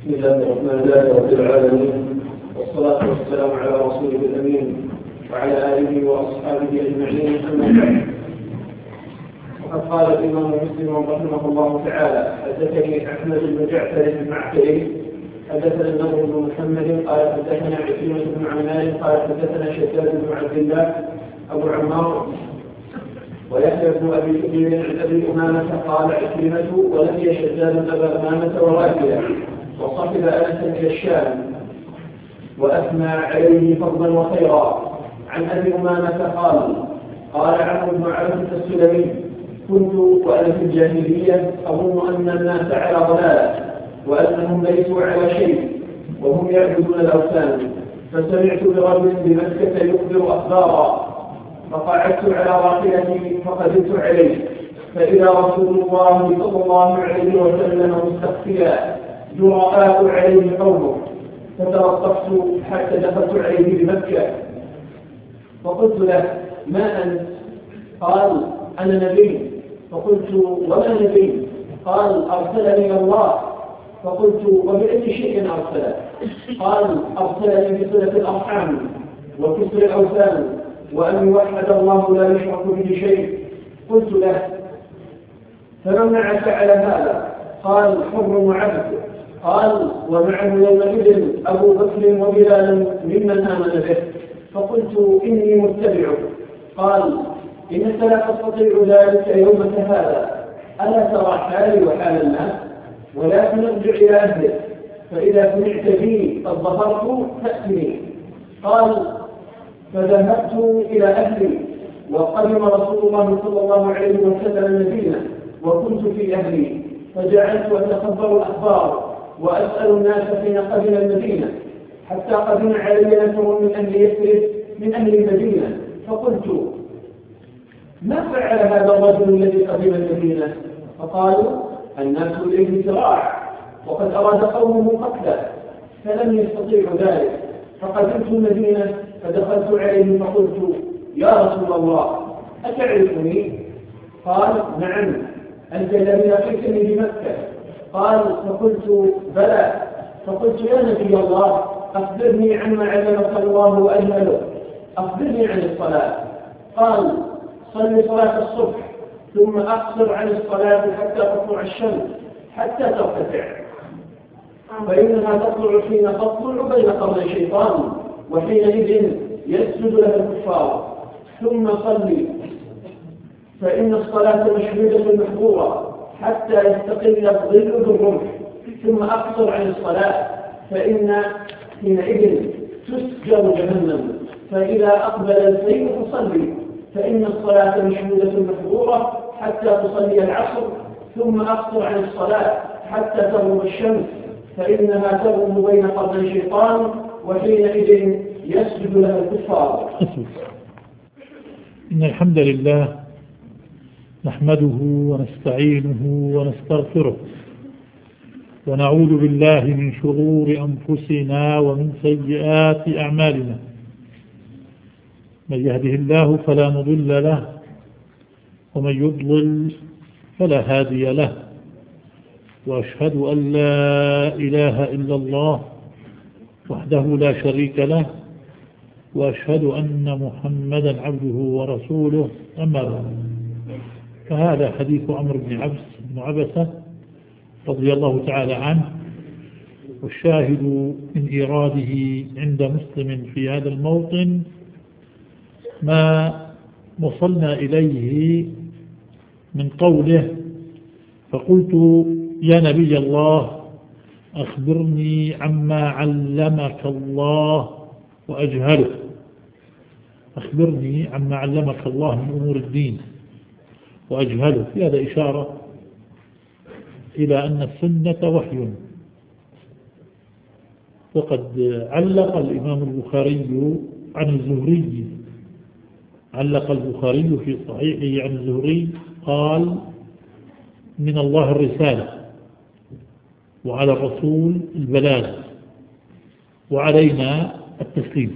بسم الله الرحمن الرحيم رب العالمين، والصلاة والسلام على رسوله الأمين وعلى آله وأصحابه أجمعين. أما بعد، وقد قال الإمام مسلم رحمه الله تعالى: حدثني أحمد بن جعفر المعقلي حدثنا النضر بن محمد قال حدثنا عكرمة بن عمار قال حدثنا شداد بن عبد الله أبو عمار ويحيى بن أبي كثير عن أبي أمامة قال عكرمة: ولقي شداد أبا أمامة وراكيا وصحب أنس إلى الشام وأثنى عليه فضلا وخيرا. عن أبي أمامة قال عمرو بن عبد السلمي: كنت وأنا في الجاهلية أظن أن الناس على ضلالة وأنهم ليسوا على شيء وهم يعبدون الأوثان، فسمعت برجل بمكة يخبر أخبارا، فقعدت على راحلتي فقدمت عليه، فإذا رسول الله صلى الله عليه وسلم مستخفيا جراء عليه قومه، فتلطفت حتى دخلت عليه بمكة فقلت له: ما أنت؟ قال: أنا نبي. فقلت: وما نبي؟ قال: أرسلني الله. فقلت: وبأي شيء أرسله؟ قال: أرسلني بصلة الأرحام وكسر الأوثان وأن يوحد الله لا يشرك به شيء. قلت له: فمن معك على هذا؟ قال: حر وعبد. قال: ومعه يومئذ أبو بكر وبلال ممن آمن به. فقلت: إني متبعك. قال: إنك لا تستطيع ذلك يومك هذا، ألا ترى حالي وحال الناس؟ ولكن ارجع إلى أهلك، فإذا سمعت بي قد ظفرت فأتني. قال: فذهبت إلى أهلي، وقدم رسول الله صلى الله عليه وسلم المدينة وكنت في أهلي، فجعلت أتخبر الأخبار وأسأل الناس حين قدم المدينة، حتى قدم علي نفر من أهل يثرب من أهل المدينة، فقلت: ما فعل هذا الرجل الذي قدم المدينة؟ فقالوا: الناس إليه سراع وقد أراد قومه قتله، فلم يستطيعوا ذلك. فقدمت المدينة فدخلت عليه فقلت: يا رسول الله، أتعرفني؟ قال: نعم، أنت الذي لقيتني بمكة. قال: فقلت: بلى. فقلت: يا نبي الله، أخبرني عما علمك الله وأجهله، أخبرني عن الصلاة. قال: صل صلاة الصبح ثم أقصر عن الصلاة حتى تطلع الشمس حتى ترتفع، فإنها تطلع حين تطلع بين قرني الشيطان، وحينئذ يسجد لها الكفار. ثم صلي، فإن الصلاة مشهودة محظورة حتى يستقل الظل بالرمح. ثم أقصر عن الصلاة، فإن حينئذ تسجر جهنم. فإذا أقبل السيف فصلي، فإن الصلاة مشهودة محظورة حتى تصلي العصر. ثم أقصر عن الصلاة حتى تغرب الشمس، فإنها تغرب بين قرني الشيطان، وحينئذ يسجد لها الكفار. إن الحمد لله نحمده ونستعينه ونستغفره، ونعوذ بالله من شرور أنفسنا ومن سيئات أعمالنا. من يهده الله فلا مضل له، ومن يضلل فلا هادي له، وأشهد أن لا إله إلا الله وحده لا شريك له، وأشهد أن محمدا عبده ورسوله. أما بعد، فهذا حديث عمرو بن عبسة رضي الله تعالى عنه، والشاهد من إيراده عند مسلم في هذا الموطن ما وصلنا إليه من قوله: فقلت: يا نبي الله، أخبرني عما علمك الله وأجهله. أخبرني عما علمك الله من أمور الدين وأجهله. في هذا إشارة إلى أن السنة وحي. وقد علق الإمام البخاري عن الزهري، علق البخاري في صحيحه عن الزهري قال: من الله الرسالة، وعلى الرسول البلاغ، وعلينا التسليم.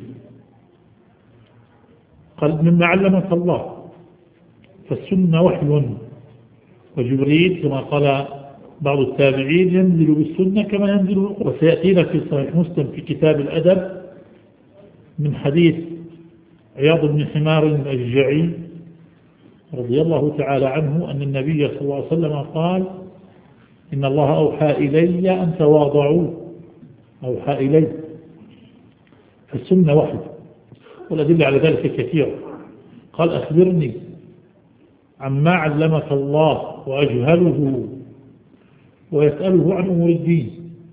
قال: مما علمك الله، فالسنة وحي، وجبريل كما قال بعض التابعين ينزل بالسنة كما ينزل بالقرآن. وسيأتينا في صحيح مسلم في كتاب الأدب من حديث عياض بن حمار الأشجعي رضي الله تعالى عنه أن النبي صلى الله عليه وسلم قال: إن الله أوحى إلي أن تواضعوا، أوحى إلي. فالسنة واحدة، والأدلة على ذلك كثيرة. قال: أخبرني عما علمك الله وأجهله، ويسأله عن أمور الدين،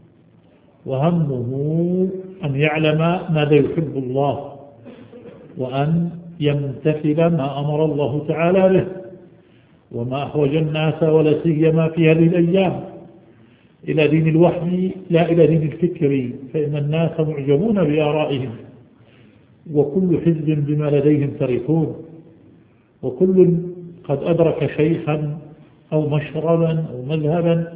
وهمه أن يعلم ماذا يحب الله، وأن يمتثل ما أمر الله تعالى به، وما أحوج الناس ولا سيما في هذه الأيام إلى دين الوحي لا إلى دين الفكر، فإن الناس معجبون بآرائهم، وكل حزب بما لديهم فرحون، وكل قد أدرك شيخا أو مشربا أو مذهبا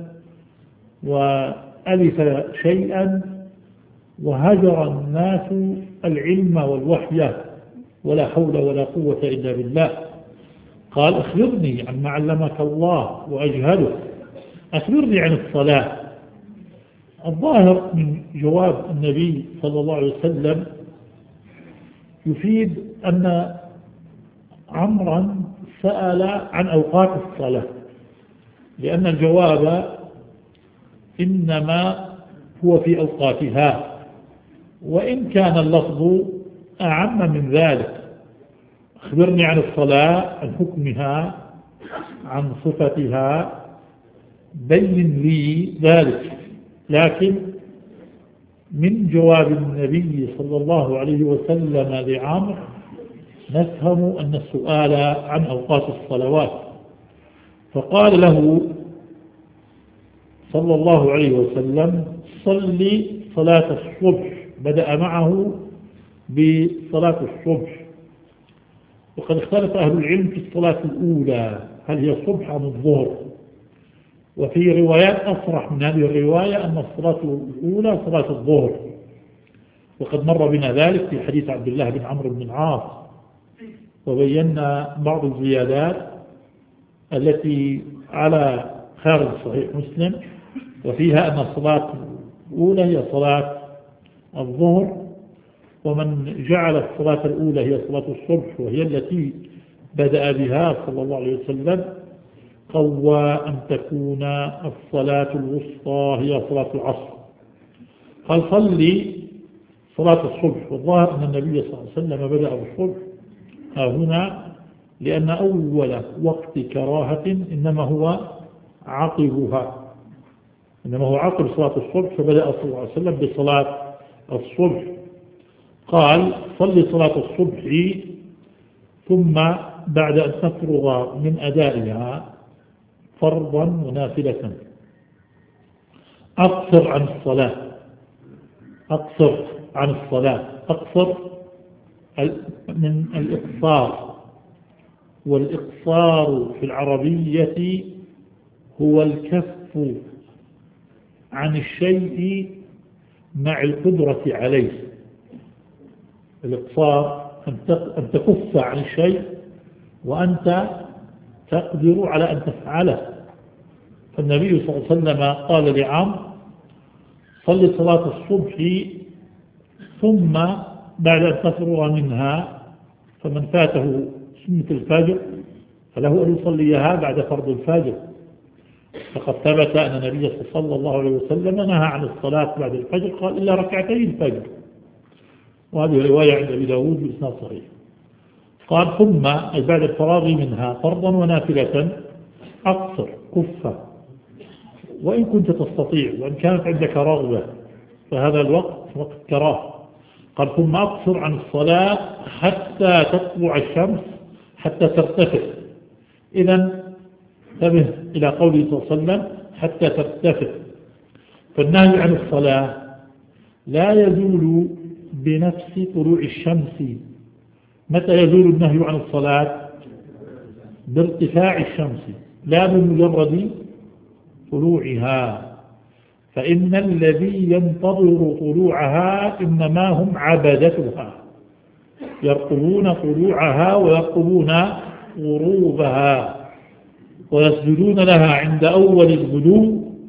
وألف شيئا، وهجر الناس العلم والوحي، ولا حول ولا قوة إلا بالله. قال: أخبرني عما علمك الله وأجهله. أخبرني عن الصلاة. الظاهر من جواب النبي صلى الله عليه وسلم يفيد أن عمرا سأل عن أوقات الصلاة، لأن الجواب إنما هو في أوقاتها، وإن كان اللفظ أعم من ذلك. أخبرني عن الصلاة، عن حكمها، عن صفتها، بين لي ذلك. لكن من جواب النبي صلى الله عليه وسلم لعمرو نفهم أن السؤال عن أوقات الصلوات، فقال له صلى الله عليه وسلم: صلي صلاة الصبح. بدأ معه بصلاة الصبح. وقد اختلف أهل العلم في الصلاة الأولى، هل هي الصبح أم الظهر؟ وفي روايات أصرح من هذه الرواية أن الصلاة الأولى صلاة الظهر، وقد مر بنا ذلك في حديث عبد الله بن عمرو بن العاص، وبينا بعض الزيادات التي على خارج صحيح مسلم، وفيها أن الصلاة الأولى هي صلاة الظهر، ومن جعل الصلاة الأولى هي صلاة الصبح وهي التي بدأ بها صلى الله عليه وسلم قوى أن تكون الصلاة الوسطى هي صلاة العصر. قال: صلي صلاة الصبح. والظاهر أن النبي صلى الله عليه وسلم بدأ بالصبح هنا، لأن أول وقت كراهة إنما هو عقبها، إنما هو عقب صلاة الصبح، فبدأ صلى الله عليه وسلم بصلاة الصبح. قال: صلي صلاة الصبح، ثم بعد أن تفرغ من أدائها فرضا ونافلة أقصر عن الصلاة، أقصر عن الصلاة، أقصر من الإقصار. والإقصار في العربية هو الكف عن الشيء مع القدرة عليه. الإقصار أن تكف عن الشيء وأنت تقدر على أن تفعله. فالنبي صلى الله عليه وسلم قال لعمرو: صل صلاة الصبح، ثم بعد أن تفرغ منها، فمن فاته سنة الفجر فله أن يصليها بعد فرض الفجر. فقد ثبت أن النبي صلى الله عليه وسلم نهى عن الصلاة بعد الفجر، قال: إلا ركعتي الفجر. وهذه رواية عند أبي داود بإسناد صحيح. قال: ثم بعد الفراغ منها فرضا ونافلة أقصر، كفة، وإن كنت تستطيع، وإن كانت عندك رغبة، فهذا الوقت وقت كراهة. قال: ثم أقصر عن الصلاة حتى تطلع الشمس، حتى ترتفع. إذن انتبه إلى قوله صلى الله عليه وسلم: حتى ترتفع. فالنهي عن الصلاة لا يزول بنفس طلوع الشمس. متى يزول النهي عن الصلاة؟ بارتفاع الشمس، لا بمجرد طلوعها. فإن الذي ينتظر طلوعها إنما هم عبدتها، يرقبون طلوعها ويرقبون غروبها، ويسجدون لها عند أول الغدو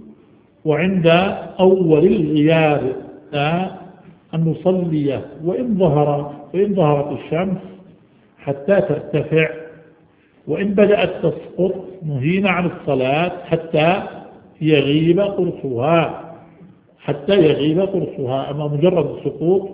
وعند أول الغياب أن نصلي وإن ظهرت الشمس حتى ترتفع، وإن بدأت تسقط نهينا عن الصلاة حتى يغيب قرصها. أما مجرد السقوط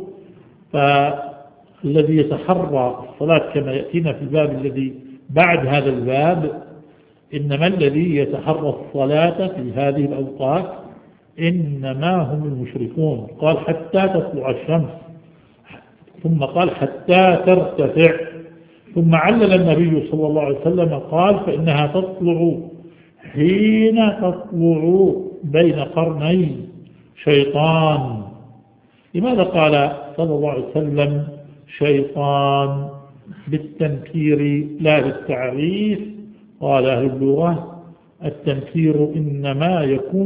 فالذي يتحرى الصلاة كما يأتينا في الباب الذي بعد هذا الباب، إنما الذي يتحرى الصلاة في هذه الأوقات إنما هم المشركون. قال حتى تطلع الشمس، ثم قال حتى ترتفع، ثم علل النبي صلى الله عليه وسلم قال فإنها تطلع حين تطلع بين قرني شيطان. لماذا قال صلى الله عليه وسلم شيطان بالتنكير لا بالتعريف؟ قال أهل اللغة التنكير إنما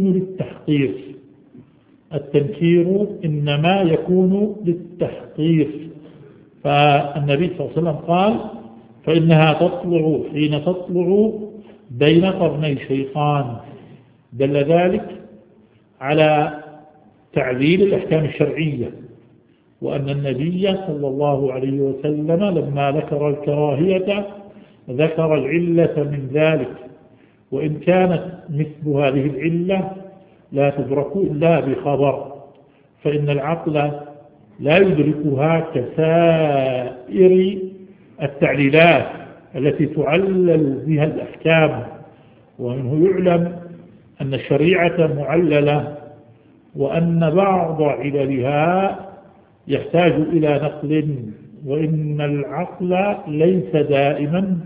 يكون للتحقير. فالنبي صلى الله عليه وسلم قال فإنها تطلع حين تطلع بين قرني شيطان، دل ذلك على تعليل الأحكام الشرعية، وأن النبي صلى الله عليه وسلم لما ذكر الكراهية ذكر العلة من ذلك، وإن كانت مثل هذه العلة لا تدرك إلا بخبر، فإن العقل لا يدركها كسائر التعليلات التي تعلل بها الأحكام. ومنه يعلم أن الشريعة معللة، وأن بعض عللها يحتاج إلى نقل، وإن العقل ليس دائما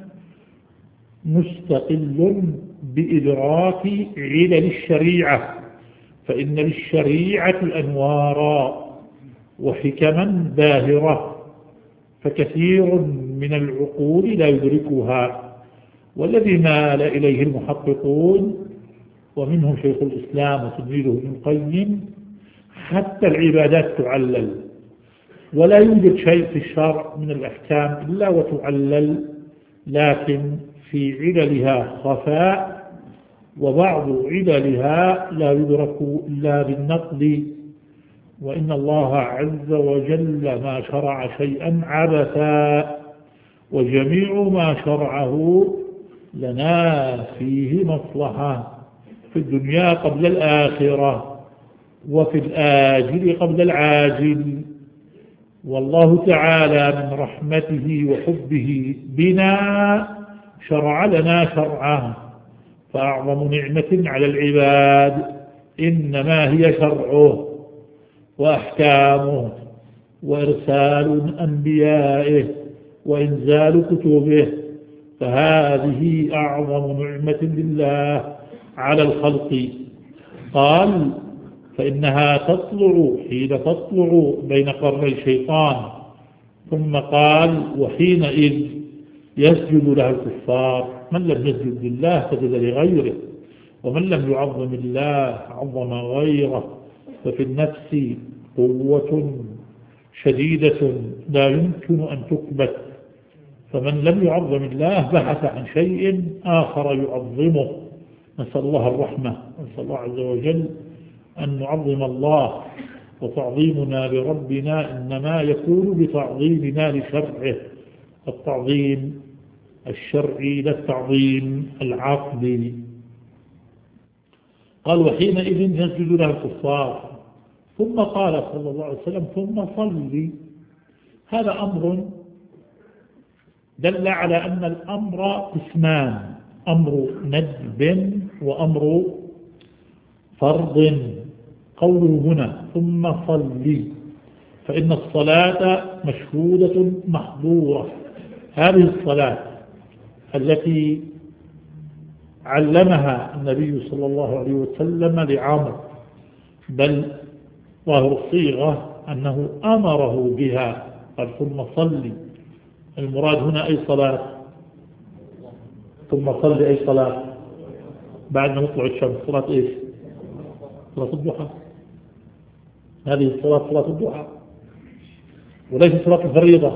مستقل بإدراك علل الشريعة، فإن للشريعة أنوارا وحكما باهرة، فكثير من العقول لا يدركها. والذي مال إليه المحققون ومنهم شيخ الإسلام وتلميذه ابن القيم حتى العبادات تعلل، ولا يوجد شيء في الشرع من الأحكام إلا وتعلل، لكن في عللها خفاء، وبعض عللها لا يدرك إلا بالنقل. وإن الله عز وجل ما شرع شيئا عبثا، وجميع ما شرعه لنا فيه مصلحة في الدنيا قبل الآخرة، وفي الآجل قبل العاجل. والله تعالى من رحمته وحبه بنا شرع لنا شرعه، فأعظم نعمة على العباد إنما هي شرعه وأحكامه وإرسال أنبيائه وإنزال كتبه، فهذه أعظم نعمة لله على الخلق. قال فإنها تطلع حين تطلع بين قرني الشيطان، ثم قال وحينئذ يسجد لها الكفار. من لم يسجد لله سجد لغيره، ومن لم يعظم الله عظم غيره. ففي النفس قوة شديدة لا يمكن أن تكبت، فمن لم يعظم الله بحث عن شيء آخر يعظمه. نسأل الله الرحمة، نسأل الله عز وجل أن نعظم الله، وتعظيمنا لربنا إنما يكون بتعظيمنا لشرعه، التعظيم الشرعي لا التعظيم العقلي. قال وحينئذ يسجد لها الكفار، ثم قال صلى الله عليه وسلم ثم صلي. هذا أمر دل على أن الأمر قسمان، أمر ندب وأمر فرض. قوله هنا ثم صلي فإن الصلاة مشهودة محظورة. هذه الصلاة التي علمها النبي صلى الله عليه وسلم لعمر، بل ظاهر الصيغة أنه أمره بها، قال ثم صلي. المراد هنا أي صلاة؟ ثم صلي أي صلاة؟ بعد ما تطلع الشمس. صلاة إيش؟ صلاة الضحى. هذه الصلاة صلاة الضحى وليس صلاة الفريضة.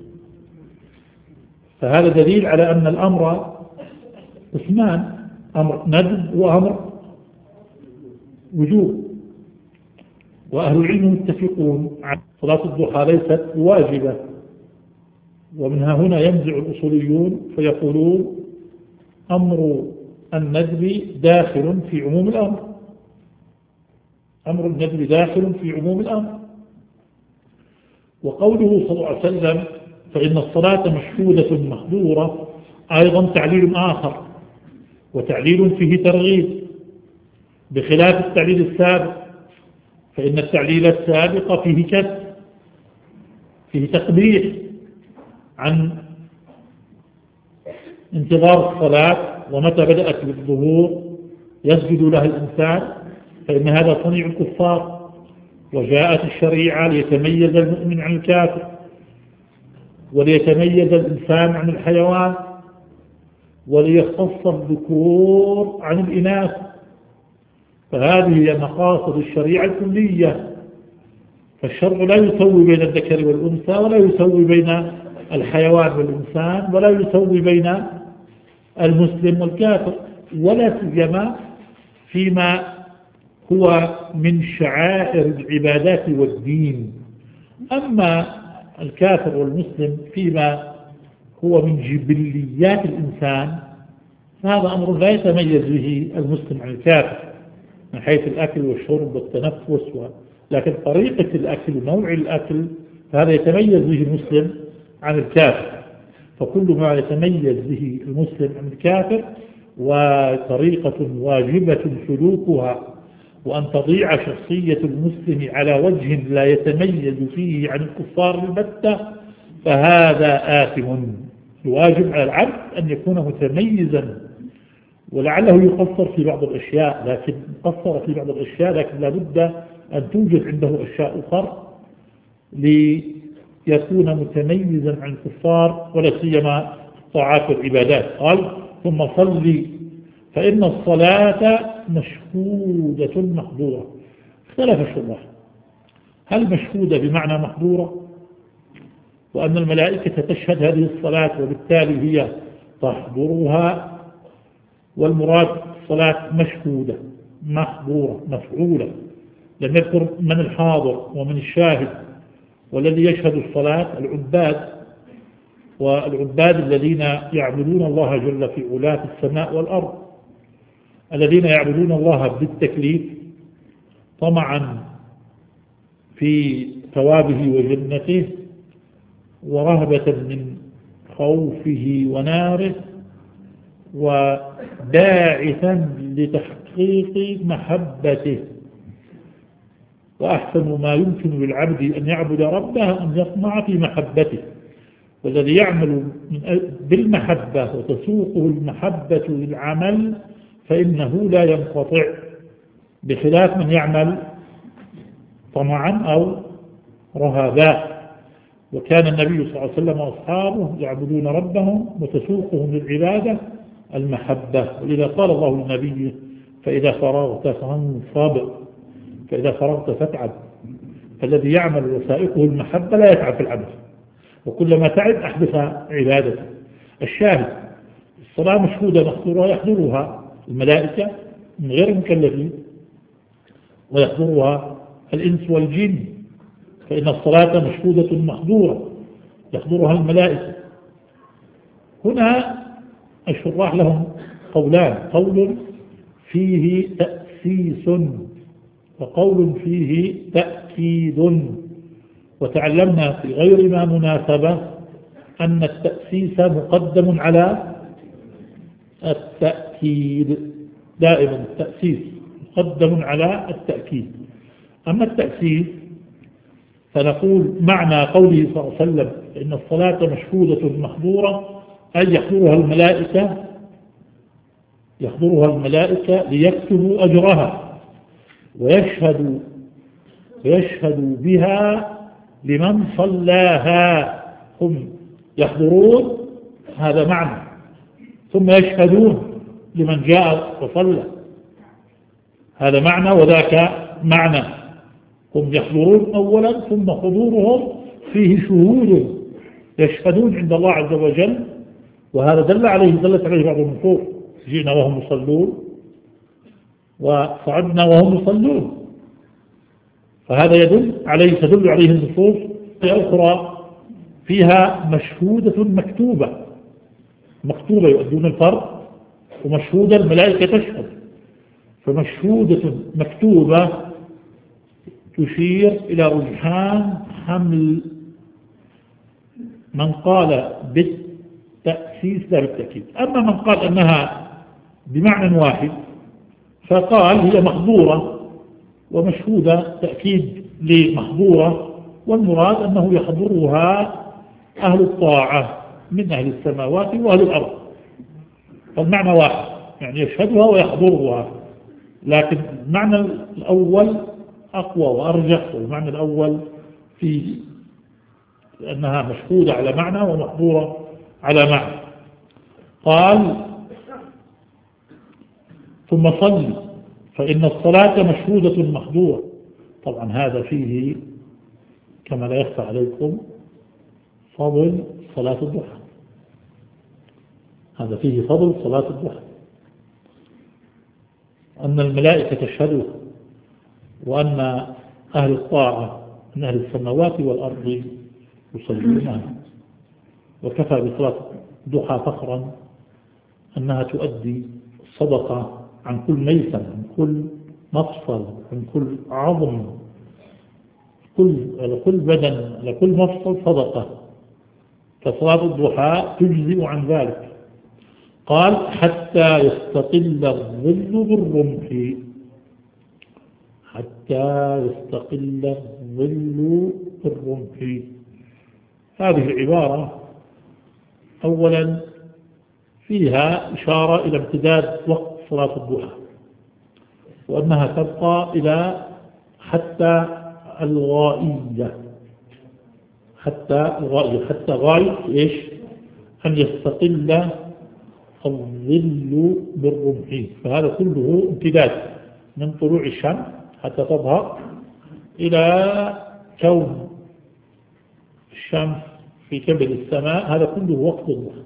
فهذا دليل على أن الأمر قسمان، أمر ندب وأمر وجوب، وأهل العلم متفقون على صلاة الضحى ليست واجبة. ومنها هنا ينزع الأصوليون فيقولون أمر الندب داخل في عموم الأمر، أمر الندب داخل في عموم الأمر. وقوله صلى الله عليه وسلم فإن الصلاة مشهودة محظورة أيضا تعليل آخر، وتعليل فيه ترغيب بخلاف التعليل السابق، فإن التعليل السابق فيه كسر، فيه تقبيح عن انتظار الصلاة ومتى بدأت بالظهور يسجد لها الإنسان، فإن هذا صنيع الكفار. وجاءت الشريعة ليتميز المؤمن عن الكافر، وليتميز الإنسان عن الحيوان، وليختص الذكور عن الإناث. فهذه هي مقاصد الشريعة الكلية. فالشرع لا يسوي بين الذكر والأنثى، ولا يسوي بين الحيوان والإنسان، ولا يسوي بين المسلم والكافر، ولا سيما فيما هو من شعائر العبادات والدين. أما الكافر والمسلم فيما هو من جبليات الإنسان فهذا أمر لا يتميز به المسلم عن الكافر من حيث الأكل والشرب والتنفس لكن طريقة الأكل ونوع الأكل فهذا يتميز به المسلم عن الكافر. فكل ما يتميز به المسلم عن الكافر وطريقة واجبة سلوكها، وأن تضيع شخصية المسلم على وجه لا يتميز فيه عن الكفار البتة، فهذا آثم. الواجب على العبد أن يكون متميزا، ولعله يقصر في بعض الأشياء، لكن قصر في بعض الأشياء، لكن لابد أن توجد عنده أشياء أخرى ليكون متميزا عن الكفار، ولا سيما الطاعات والعبادات. قال ثم صلي فإن الصلاة مشهودة محظورة. اختلف الشراح هل مشهودة بمعنى محظورة، وأن الملائكة تشهد هذه الصلاة وبالتالي هي تحضرها، والمراد الصلاة مشهودة محظورة مفعولة، لم يذكر من الحاضر ومن الشاهد. والذي يشهد الصلاة العباد، والعباد الذين يعبدون الله جل في علاه في السماء والأرض، الذين يعبدون الله بالتكليف طمعا في ثوابه وجنته، ورهبة من خوفه وناره، وداعثا لتحقيق محبته. وأحسن ما يمكن للعبد أن يعبد ربه أن يطمع في محبته. والذي يعمل بالمحبة وتسوقه المحبة للعمل فإنه لا ينقطع، بخلاف من يعمل طمعا أو رهبا. وكان النبي صلى الله عليه وسلم وأصحابه يعبدون ربهم وتسوقهم للعبادة المحبة. ولذا قال الله للنبي فإذا فرغت فانصب، فإذا فرغت فاتعب. فالذي يعمل وسائقه المحبة لا يتعب في العمل، وكلما تعب أحدث عبادته. الشاهد الصلاة مشهودة محظورة يحضرها الملائكة من غير المكلفين، ويحضرها الإنس والجن، فإن الصلاة مشهودة محظورة يحضرها الملائكة. هنا الشراح لهم قولان، قول فيه تأسيس وقول فيه تأكيد. وتعلمنا في غير ما مناسبة أن التأسيس مقدم على التأكيد، دائما التأسيس مقدم على التأكيد. أما التأسيس فنقول معنى قوله صلى الله عليه وسلم إن الصلاة مشهودة محظورة أي يحضرها الملائكة ليكتبوا أجرها ويشهدوا بها لمن صلاها. هم يحضرون هذا معنى، ثم يشهدون لمن جاء وصلى هذا معنى، وذاك معنى. هم يحضرون أولا، ثم حضورهم فيه شهود يشهدون عند الله عز وجل، وهذا دلت عليه بعض النصوص: جئنا وهم يصلون وصعدنا وهم يصلون، فهذا تدل عليه النصوص أخرى فيها مشهودة مكتوبة يؤدون الفرض، ومشهودة الملائكة تشهد. فمشهودة مكتوبة تشير إلى رجحان حمل من قال بالتأسيس لا بالتأكيد. أما من قال أنها بمعنى واحد فقال هي محظورة ومشهودة تأكيد لمحظورة، والمراد أنه يحضرها أهل الطاعة من أهل السماوات وأهل الأرض، فالمعنى واحد يعني يشهدها ويحضرها، لكن المعنى الأول أقوى وأرجح، والمعنى الأول في أنها مشهودة على معنى ومحضورة على معنى. قال ثم صل فإن الصلاة مشهودة محضورة. طبعا هذا فيه كما لا يخفى عليكم فضل صلاة الضحى، هذا فيه فضل صلاة الضحى، أن الملائكة تشهدها، وأن أهل الطاعة من أهل السماوات والأرض يصلونها. وكفى بصلاة الضحى فخرا أنها تؤدي الصدقة عن كل ميسم، عن كل مفصل، عن كل عظم، على كل بدن، على كل مفصل صدقة، فصلاة الضحى تجزئ عن ذلك. قال حتى يستقل الظل بالرمح، حتى يستقل الظل بالرمح. هذه العبارة أولا فيها إشارة إلى امتداد وقت صلاة الضحى، وأنها تبقى إلى حتى الغائية، حتى غاية إيش؟ أن يستقل الظل بالرمح. فهذا كله امتداد من طلوع الشمس حتى تظهر إلى كون الشمس في كبد السماء، هذا كله وقت الضحى.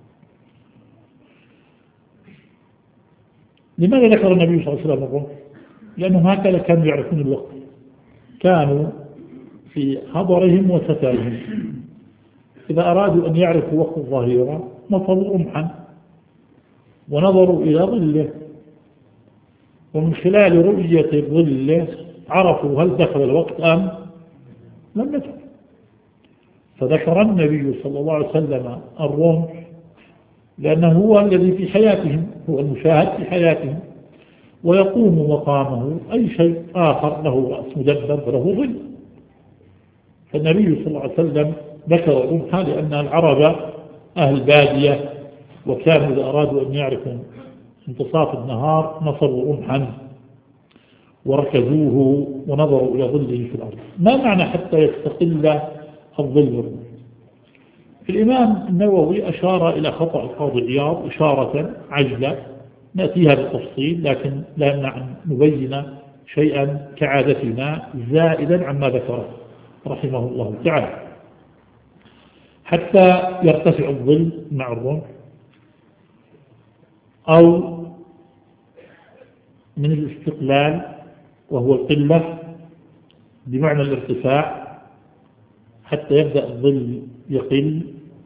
لماذا ذكر النبي صلى الله عليه وسلم الرمح؟ لأنهم هكذا كانوا يعرفون الوقت، كانوا في حضرهم وستارهم إذا أرادوا أن يعرفوا وقت الظهيرة نصبوا رمحا ونظروا إلى ظله، ومن خلال رؤية الظل عرفوا هل دخل الوقت أم لم يدخل. فذكر النبي صلى الله عليه وسلم الرمح لأنه هو الذي في حياتهم، هو المشاهد في حياتهم، ويقوم مقامه أي شيء آخر له رأس مدبر فله ظل. فالنبي صلى الله عليه وسلم ذكر الرمح لأن العرب أهل بادية، وكانوا إذا أرادوا أن يعرفوا انتصاف النهار نصبوا رمحا وركزوه ونظروا إلى ظله في الأرض. ما معنى حتى يستقل الظل؟ الإمام النووي أشار إلى خطأ القاضي عياض إشارة عجلة نأتيها بالتفصيل، لكن لا يمنع أن نبين شيئا كعادتنا زائدا عما ذكره رحمه الله تعالى. حتى يرتفع الظل مع الرمح، أو من الاستقلال وهو القلة بمعنى الارتفاع، حتى يبدأ الظل يقل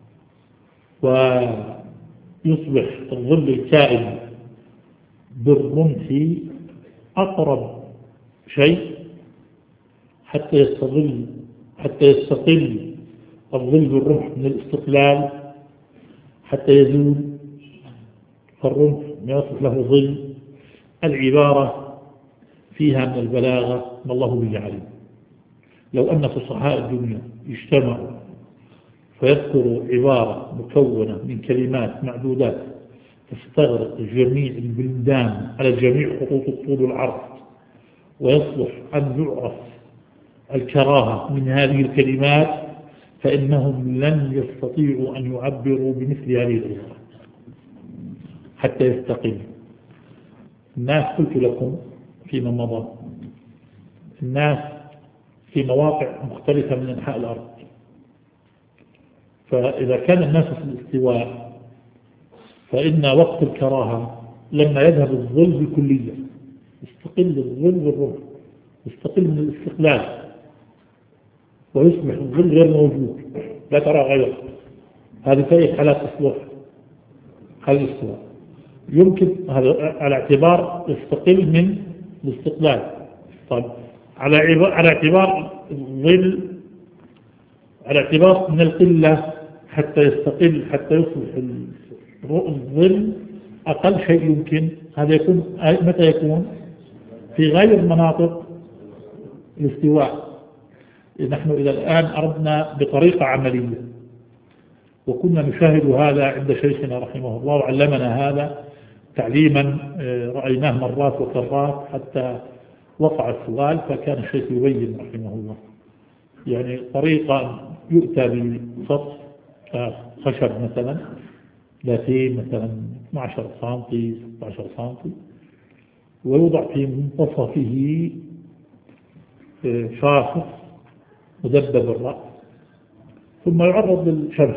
ويصبح الظل الكائن بالرمح أقرب شيء، حتى يستقل الظل بالرمح من الاستقلال حتى يزول فالرمح يصبح له ظل. العبارة فيها من البلاغة ما الله به عليم. لو أن فصحاء الدنيا اجتمعوا فيذكروا عبارة مكونة من كلمات معدودات تستغرق جميع البلدان على جميع خطوط الطول والعرض، ويصلح أن يعرف الكراهة من هذه الكلمات، فإنهم لن يستطيعوا أن يعبروا بمثل هذه العبارة حتى يستقيم. الناس قلت لكم فيما مضى، الناس في مواقع مختلفة من أنحاء الأرض، فإذا كان الناس في الاستواء فإن وقت الكراهة لما يذهب الظل بكلية، يستقل الظل بالرمح، يستقل من الاستقلال ويصبح الظل غير موجود، لا ترى غيره. هذه في أي حالات تصلح هذا الاستواء؟ يمكن على اعتبار يستقل من الاستقلال. طيب على اعتبار الظل، على اعتبار من القلة حتى يستقل، حتى يصبح الظل أقل شيء يمكن. هذا يكون متى يكون؟ في غير مناطق الاستواء. نحن إلى الآن أردنا بطريقة عملية، وكنا نشاهد هذا عند شيخنا رحمه الله وعلمنا هذا تعليما رأيناه مرات وكرات حتى وقع السؤال، فكان الشيخ يبين رحمه الله يعني طريقة يؤتى بسطح خشب مثلا لاتين مثلا 12 سنتي 16 سنتي، ويوضع في منتصفه شاخص مدبب الرأس، ثم يعرض للشمس.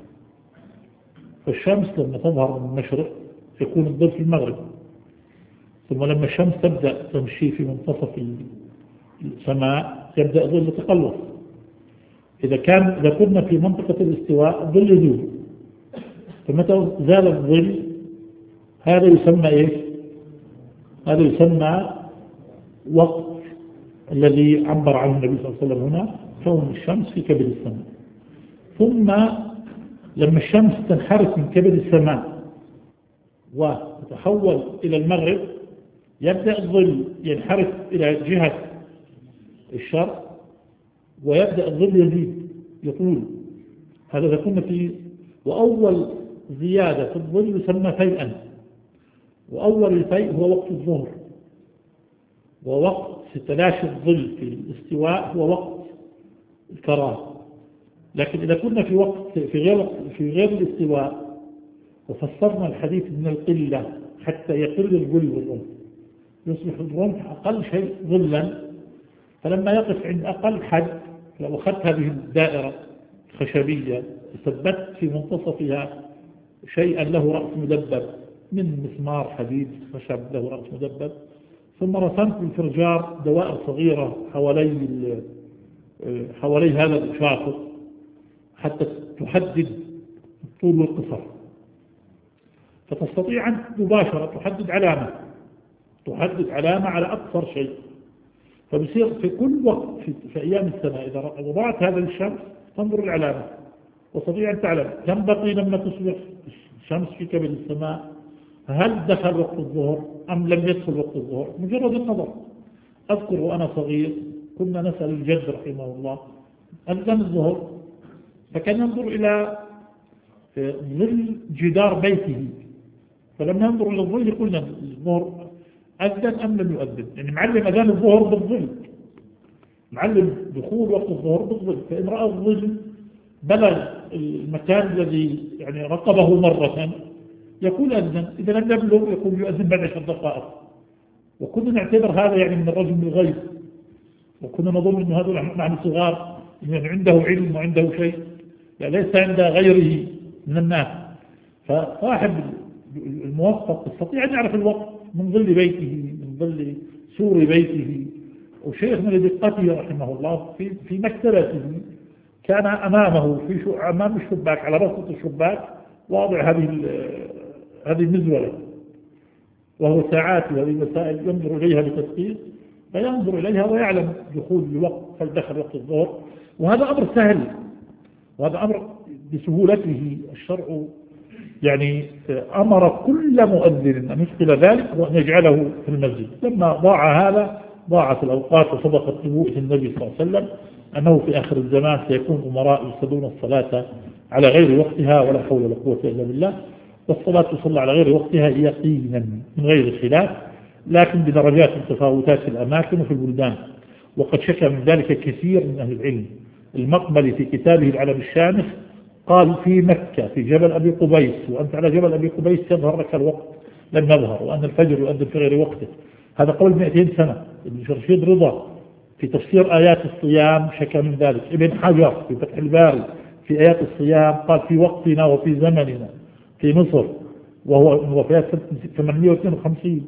فالشمس لما تظهر من المشرق يكون الظل في المغرب، ثم لما الشمس تبدأ تمشي في منتصف السماء يبدأ الظل يتقلص. إذا كنا في منطقة الاستواء الظل يزول، فمتى زال الظل هذا يسمى إيش؟ هذا يسمى وقت الذي عبر عنه النبي صلى الله عليه وسلم هنا، كون الشمس في كبد السماء. ثم لما الشمس تنحرف من كبد السماء وتتحول إلى المغرب يبدأ الظل ينحرف إلى جهة الشرق، ويبدأ الظل يزيد يطول. هذا إذا كنا في، وأول زيادة في الظل يسمى فيئا، وأول الفيء هو وقت الظهر، ووقت تلاشي الظل في الاستواء هو وقت الكراهة. لكن إذا كنا في وقت في غير الاستواء وفسرنا الحديث من القلة حتى يقل الظل والرمح، يصبح الرمح أقل شيء ظلا، فلما يقف عند أقل حد لو أخذت هذه الدائرة الخشبية وثبت في منتصفها شيئا له رأس مدبب من مسمار حديد خشب له رأس مدبب، ثم رسمت بالفرجار دوائر صغيرة حوالي هذا الشاخص حتى تحدد الطول والقصر، فتستطيع أن مباشرة تحدد علامة على أكثر شيء. فبصير في كل وقت في أيام السنة إذا وضعت هذا الشمس تنظر العلامة وتستطيع أن تعلم كم بقي لما تصبح الشمس في كبد السماء، هل دخل وقت الظهر أم لم يدخل وقت الظهر، مجرد النظر. أذكر وأنا صغير كنا نسأل الجد رحمه الله أذن الظهر، فكان ينظر إلى ظل جدار بيته، فلما ينظر إلى الظل يقول الظهر أذن أم لم يؤذن، يعني معلم أذان الظهر بالظل، معلم دخول وقت الظهر بالظل. فإن رأى الظل بلغ المكان الذي يعني رقبه مرة يقول أذن، إذا لم يبلغ يقول يؤذن بعد 10 دقائق. وكنا نعتبر هذا يعني من الرجل بالغيب، وكنا نظن أن هذا معنى صغار يعني عنده علم وعنده شيء، لا ليس عند غيره من الناس. فصاحب الموفق يستطيع أن يعرف الوقت من ظل بيته، من ظل سور بيته. وشيخنا لدقته رحمه الله في مكتبته كان أمامه أمام الشباك على رصة الشباك واضع هذه المزولة، وهو ساعات وهذه المسائل ينظر إليها بتدقيق، فينظر إليها ويعلم دخول الوقت هل دخل وقت الظهر. وهذا أمر سهل، وهذا أمر بسهولته. الشرع يعني أمر كل مؤذن أن يدخل ذلك وأن يجعله في المسجد. لما ضاع هذا ضاعت الأوقات، وصدقت نبوءة النبي صلى الله عليه وسلم أنه في آخر الزمان سيكون أمراء يصلون الصلاة على غير وقتها ولا حول ولا قوة إلا بالله. والصلاة تصلى على غير وقتها يقينا من غير خلاف، لكن بدرجات متفاوتات في الأماكن وفي البلدان. وقد شكى من ذلك كثير من أهل العلم. المقبلي في كتابه العلم الشامخ قال في مكة في جبل أبي قبيس وأنت على جبل أبي قبيس يظهر لك الوقت لم يظهر، وأن الفجر يؤذن في غير وقته. هذا قول 200 سنة. ابن شرشيد رضا في تفسير آيات الصيام شكى من ذلك. ابن حجر في فتح الباري في آيات الصيام قال في وقتنا وفي زمننا في مصر، وهو في 852.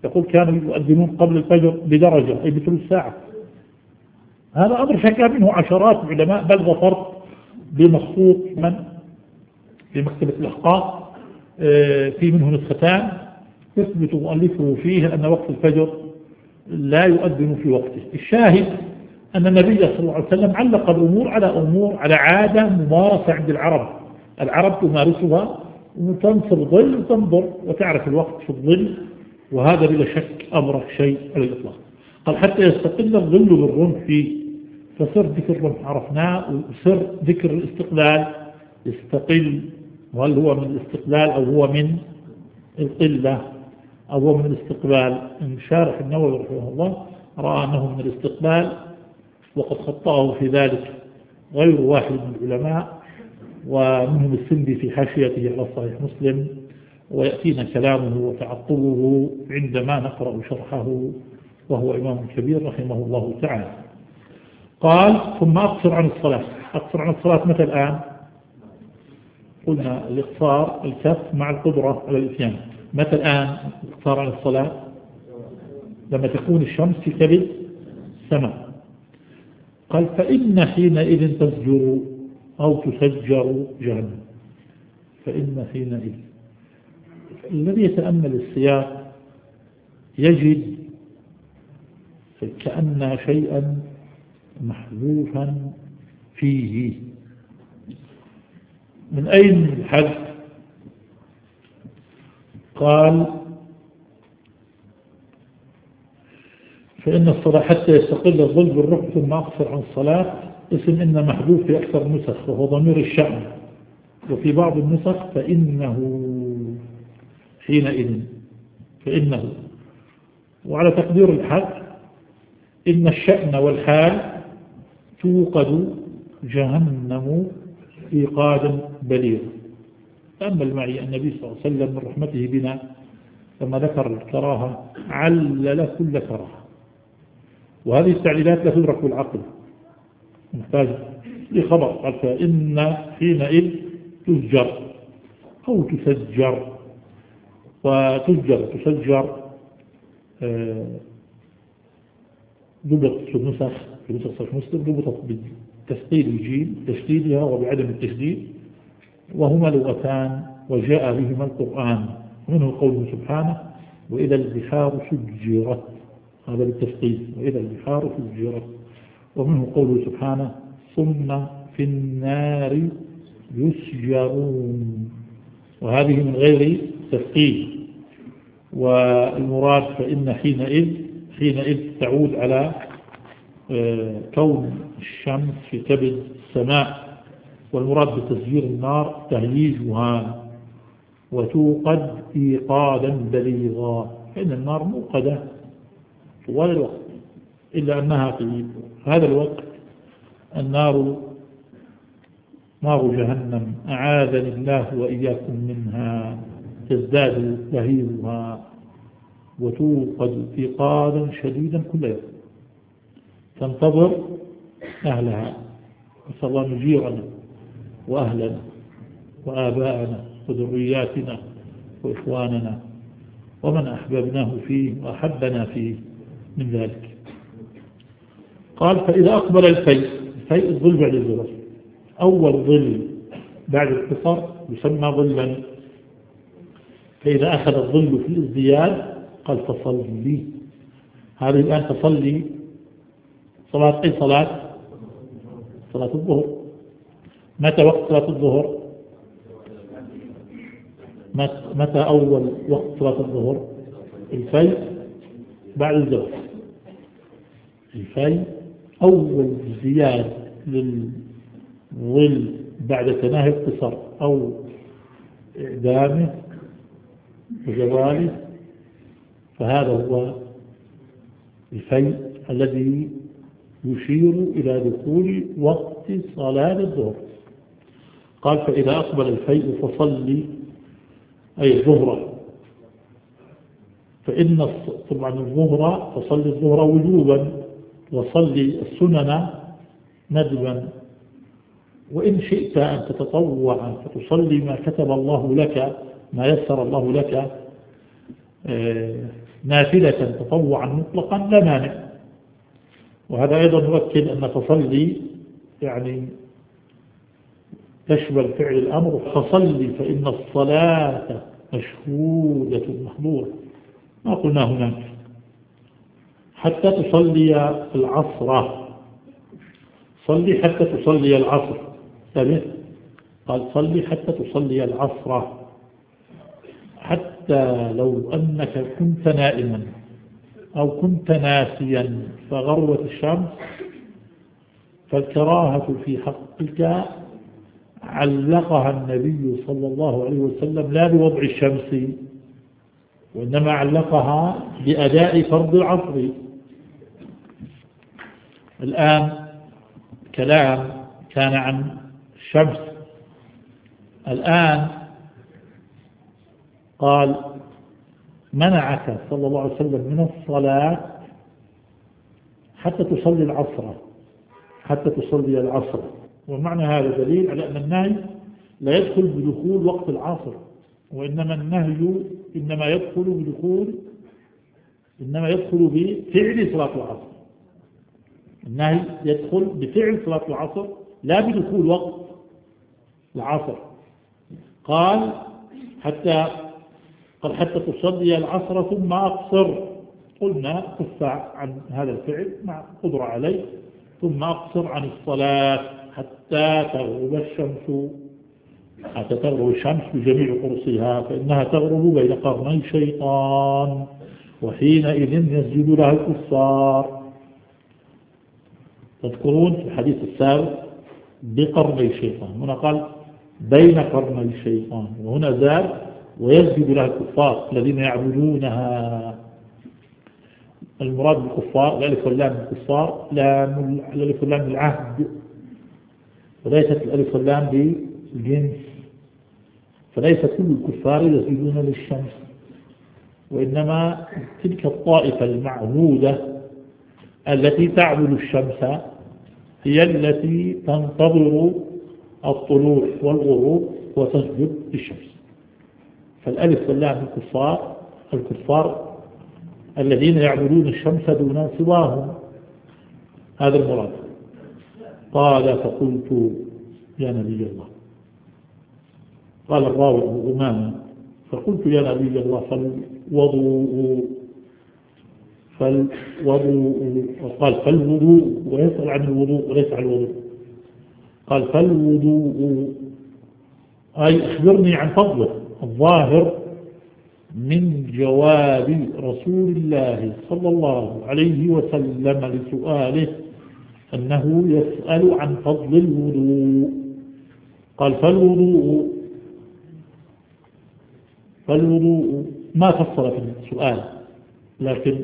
يقول كانوا يؤذنون قبل الفجر بدرجة أي بثلث ساعة. هذا أمر شكى منه عشرات العلماء، بل ظفرت بمخطوط في مكتبة الأحقاق في منه نسختان يثبت مؤلفه فيه أن وقت الفجر لا يؤذن في وقته. الشاهد أن النبي صلى الله عليه وسلم علق الأمور على عادة ممارسة عند العرب تمارسها، وتنصر ظل وتنظر وتعرف الوقت في الظل، وهذا بلا شك أمر شيء على الإطلاق. قال حتى يستقل الظل بالرمح فيه، فصر ذكر الرمح عرفناه، وصر ذكر الاستقلال يستقل، وهل هو من الاستقلال أو هو من القلة أو هو من الاستقبال. شارح النووي رحمه الله رأى أنه من الاستقبال، وقد خطأه في ذلك غير واحد من العلماء، ومنهم السندي في حاشيته على صحيح مسلم، ويأتينا كلامه وتعقبه عندما نقرأ شرحه، وهو إمام كبير رحمه الله تعالى. قال ثم أقصر عن الصلاة متى الآن؟ قلنا الإقصار الكف مع القدرة على الإتيان. متى الآن الإقصار عن الصلاة؟ لما تكون الشمس في كبد السماء. قال فإن حينئذ تسجر أو تسجر جهنم. فإن حينئذ، الذي يتأمل السياق يجد كأن شيئا محذوفا فيه. من أين الحذف؟ قال فإن الصلاة حتى يستقل الظل بالركب ثم أقصر عن الصلاة اسم إن محذوف في أكثر النسخ، وهو ضمير الشأن، وفي بعض النسخ فإنه حينئذ، فإنه. وعلى تقدير الحذف إن الشأن والحال توقد جهنم إيقادا بليغا. تأمل معي النبي صلى الله عليه وسلم من رحمته بنا لما ذكر الكراهة علل كل كراهة، وهذه التعليلات لا تدرك بالعقل، محتاج لخبر. قال فإن حينئذ تسجر أو تسجر، وتسجر ضبط في النسخ صحيح مسلم، ضبطت بالتثقيل الجيم تشديدها وبعدم التشديد، وهما لغتان وجاء بهما القرآن. منه قوله سبحانه وإذا البحار سجرت، هذا بالتثقيل، وإذا البحار سجرت. ومنه قوله سبحانه ثم في النار يسجرون، وهذه من غير تثقيل. والمراد فإن حينئذ تعود على كون الشمس في كبد السماء، والمراد بتسجير النار تهييجها وتوقد إيقادا بليغا، فإن النار موقدة طوال الوقت، إلا أنها في هذا الوقت النار نار جهنم أعاذني الله وإياكم منها تزداد لهيبها وتوقد إيقادا شديدا كل يوم، تنتظر أهلها. نسأل الله نجيرنا وأهلنا وآباءنا وذرياتنا وإخواننا ومن أحببناه فيه وأحبنا فيه من ذلك. قال فإذا أقبل الفيء الظل بعد الظهر، أول ظل بعد القصر يسمى ظلا، فإذا أخذ الظل في الازدياد قال فصلي. هذه الآن تصلي صلاة أي صلاة الظهر. متى وقت صلاة الظهر؟ متى أول وقت صلاة الظهر؟ الفيء بعد الزوال. الفيء أول زياد للظل بعد تناهي القصر أو إعدامه وزواله، فهذا هو الفيء الذي يشير إلى دخول وقت صلاة الظهر. قال فإذا أقبل الفيء فصلي أي الظهر، فإن طبعا الظهر فصلي الظهر وجوبا، وصلي السنن ندبا، وإن شئت أن تتطوع فتصلي ما كتب الله لك، ما يسر الله لك نافلة تطوعا مطلقا لا مانع. وهذا أيضا يؤكد أن تصلي يعني تشمل فعل الأمر. فصلي فإن الصلاة مشهودة محظورة، ما قلنا هناك حتى تصلي العصر. صلي حتى تصلي العصر. قال صلي حتى تصلي العصر، حتى لو أنك كنت نائما أو كنت ناسيا فغربت الشمس، فالكراهة في حقك علقها النبي صلى الله عليه وسلم لا بوضع الشمس، وإنما علقها بأداء فرض العصر. الآن كلام كان عن الشمس، الآن قال منعك صلى الله عليه وسلم من الصلاة حتى تصلي العصر، حتى تصلي العصر. ومعنى هذا دليل على أن النهي لا يدخل بدخول وقت العصر، وإنما النهي إنما يدخل بفعل صلاة العصر. النهي يدخل بفعل صلاة العصر لا بدخول وقت العصر. قال حتى تصلي العصر ثم أقصر. قلنا كف عن هذا الفعل مع قدرة عليه، ثم أقصر عن الصلاة حتى تغرب الشمس بجميع قرصها، فإنها تغرب بين قرني الشيطان، وحينئذ يسجد لها الكفار. تذكرون في الحديث السابق بقرني الشيطان، هنا قال بين قرني الشيطان، وهنا زاد ويسجد لها الكفار الذين يعبدونها. المراد بالكفار الألف واللام بالكفار، الألف واللام بالعهد، وليست الألف واللام بالجنس. فليس كل الكفار يسجدون للشمس، وإنما تلك الطائفة المعهودة التي تعبد الشمس هي التي تنتظر الطلوع والغروب وتسجد للشمس. فالألف واللام الكفار الذين يعبدون الشمس دون سواهم، هذا المراد. قال فقلت يا نبي الله، قال الراوي أبو أمامة فقلت يا نبي الله قال فالوضوء، ويسأل عن الوضوء وليس عن الوضوء. قال فالوضوء أي أخبرني عن فضله. الظاهر من جواب رسول الله صلى الله عليه وسلم لسؤاله أنه يسأل عن فضل الوضوء. قال فالوضوء ما فصل في السؤال، لكن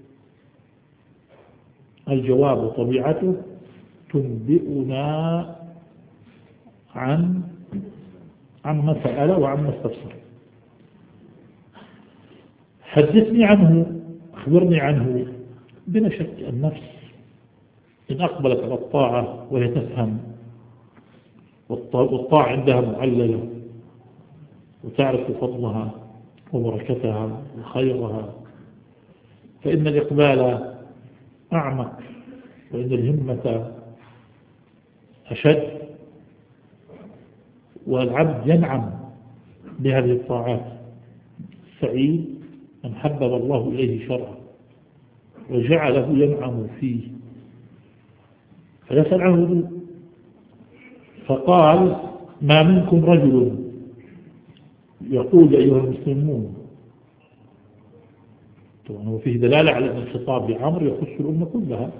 الجواب طبيعته تنبئنا عن ما سأل وعن ما استفسر. حدثني عنه، أخبرني عنه. بلا شك النفس إن أقبلت على الطاعة وهي تفهم، والطاعة عندها معللة وتعرف فضلها وبركتها وخيرها، فإن الإقبال أعمق، وإن الهمة أشد، والعبد ينعم بهذه الطاعات. سعيد من حبب الله إليه شرعا وجعله ينعم فيه. فيسأل عن الوضوء، فقال ما منكم رجل يقول أيها المسلمون. طبعا وفيه دلالة على أن الخطاب بعمر يخص الأمة كلها.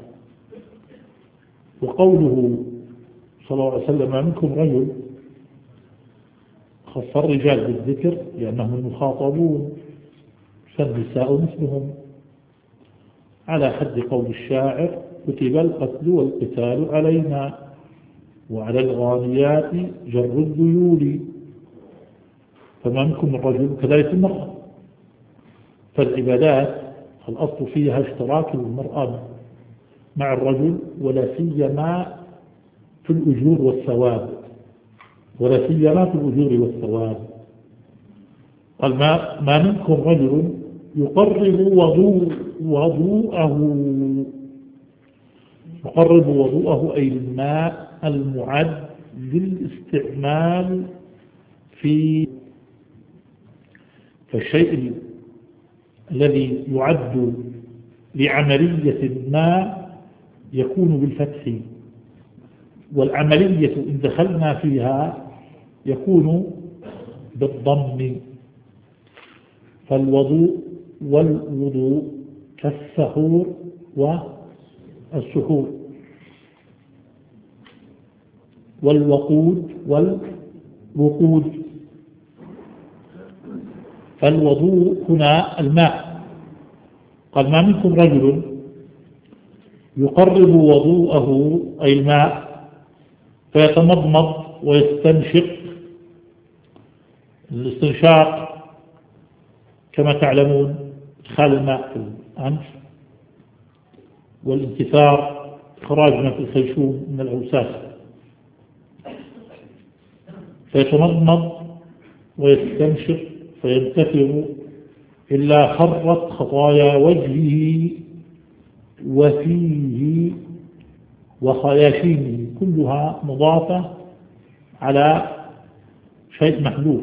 وقوله صلى الله عليه وسلم ما منكم رجل خص الرجال بالذكر لأنهم المخاطبون، فالنساء مثلهم، على حد قول الشاعر كتب القتل والقتال علينا، وعلى الغانيات جر الذيول. فما منكم من رجل كذلك المرأة. فالعبادات الأصل فيها اشتراك المرأة مع الرجل، ولا سيما في الأجور والثواب، ولا سيما في الأجور والثواب. قال ما منكم رجل يقرب وضوءه أي الماء المعد للاستعمال فالشيء الذي يعد لعملية ما يكون بالفتح، والعملية إن دخلنا فيها يكون بالضم. فالوضوء والوضوء كالسحور والسحور، والوقود والوقود. فالوضوء هنا الماء. قال ما منكم رجل يقرب وضوءه أي الماء فيتمضمض ويستنشق. الاستنشاق كما تعلمون إدخال الماء في الأنف، والانتثار إخراج ما في الخيشوم من الأوساخ. فيتمضمض ويستنشق فينتثر إلا خرت خطايا وجهه وفيه وخياشيمه، كلها مضافة على شيء محذوف،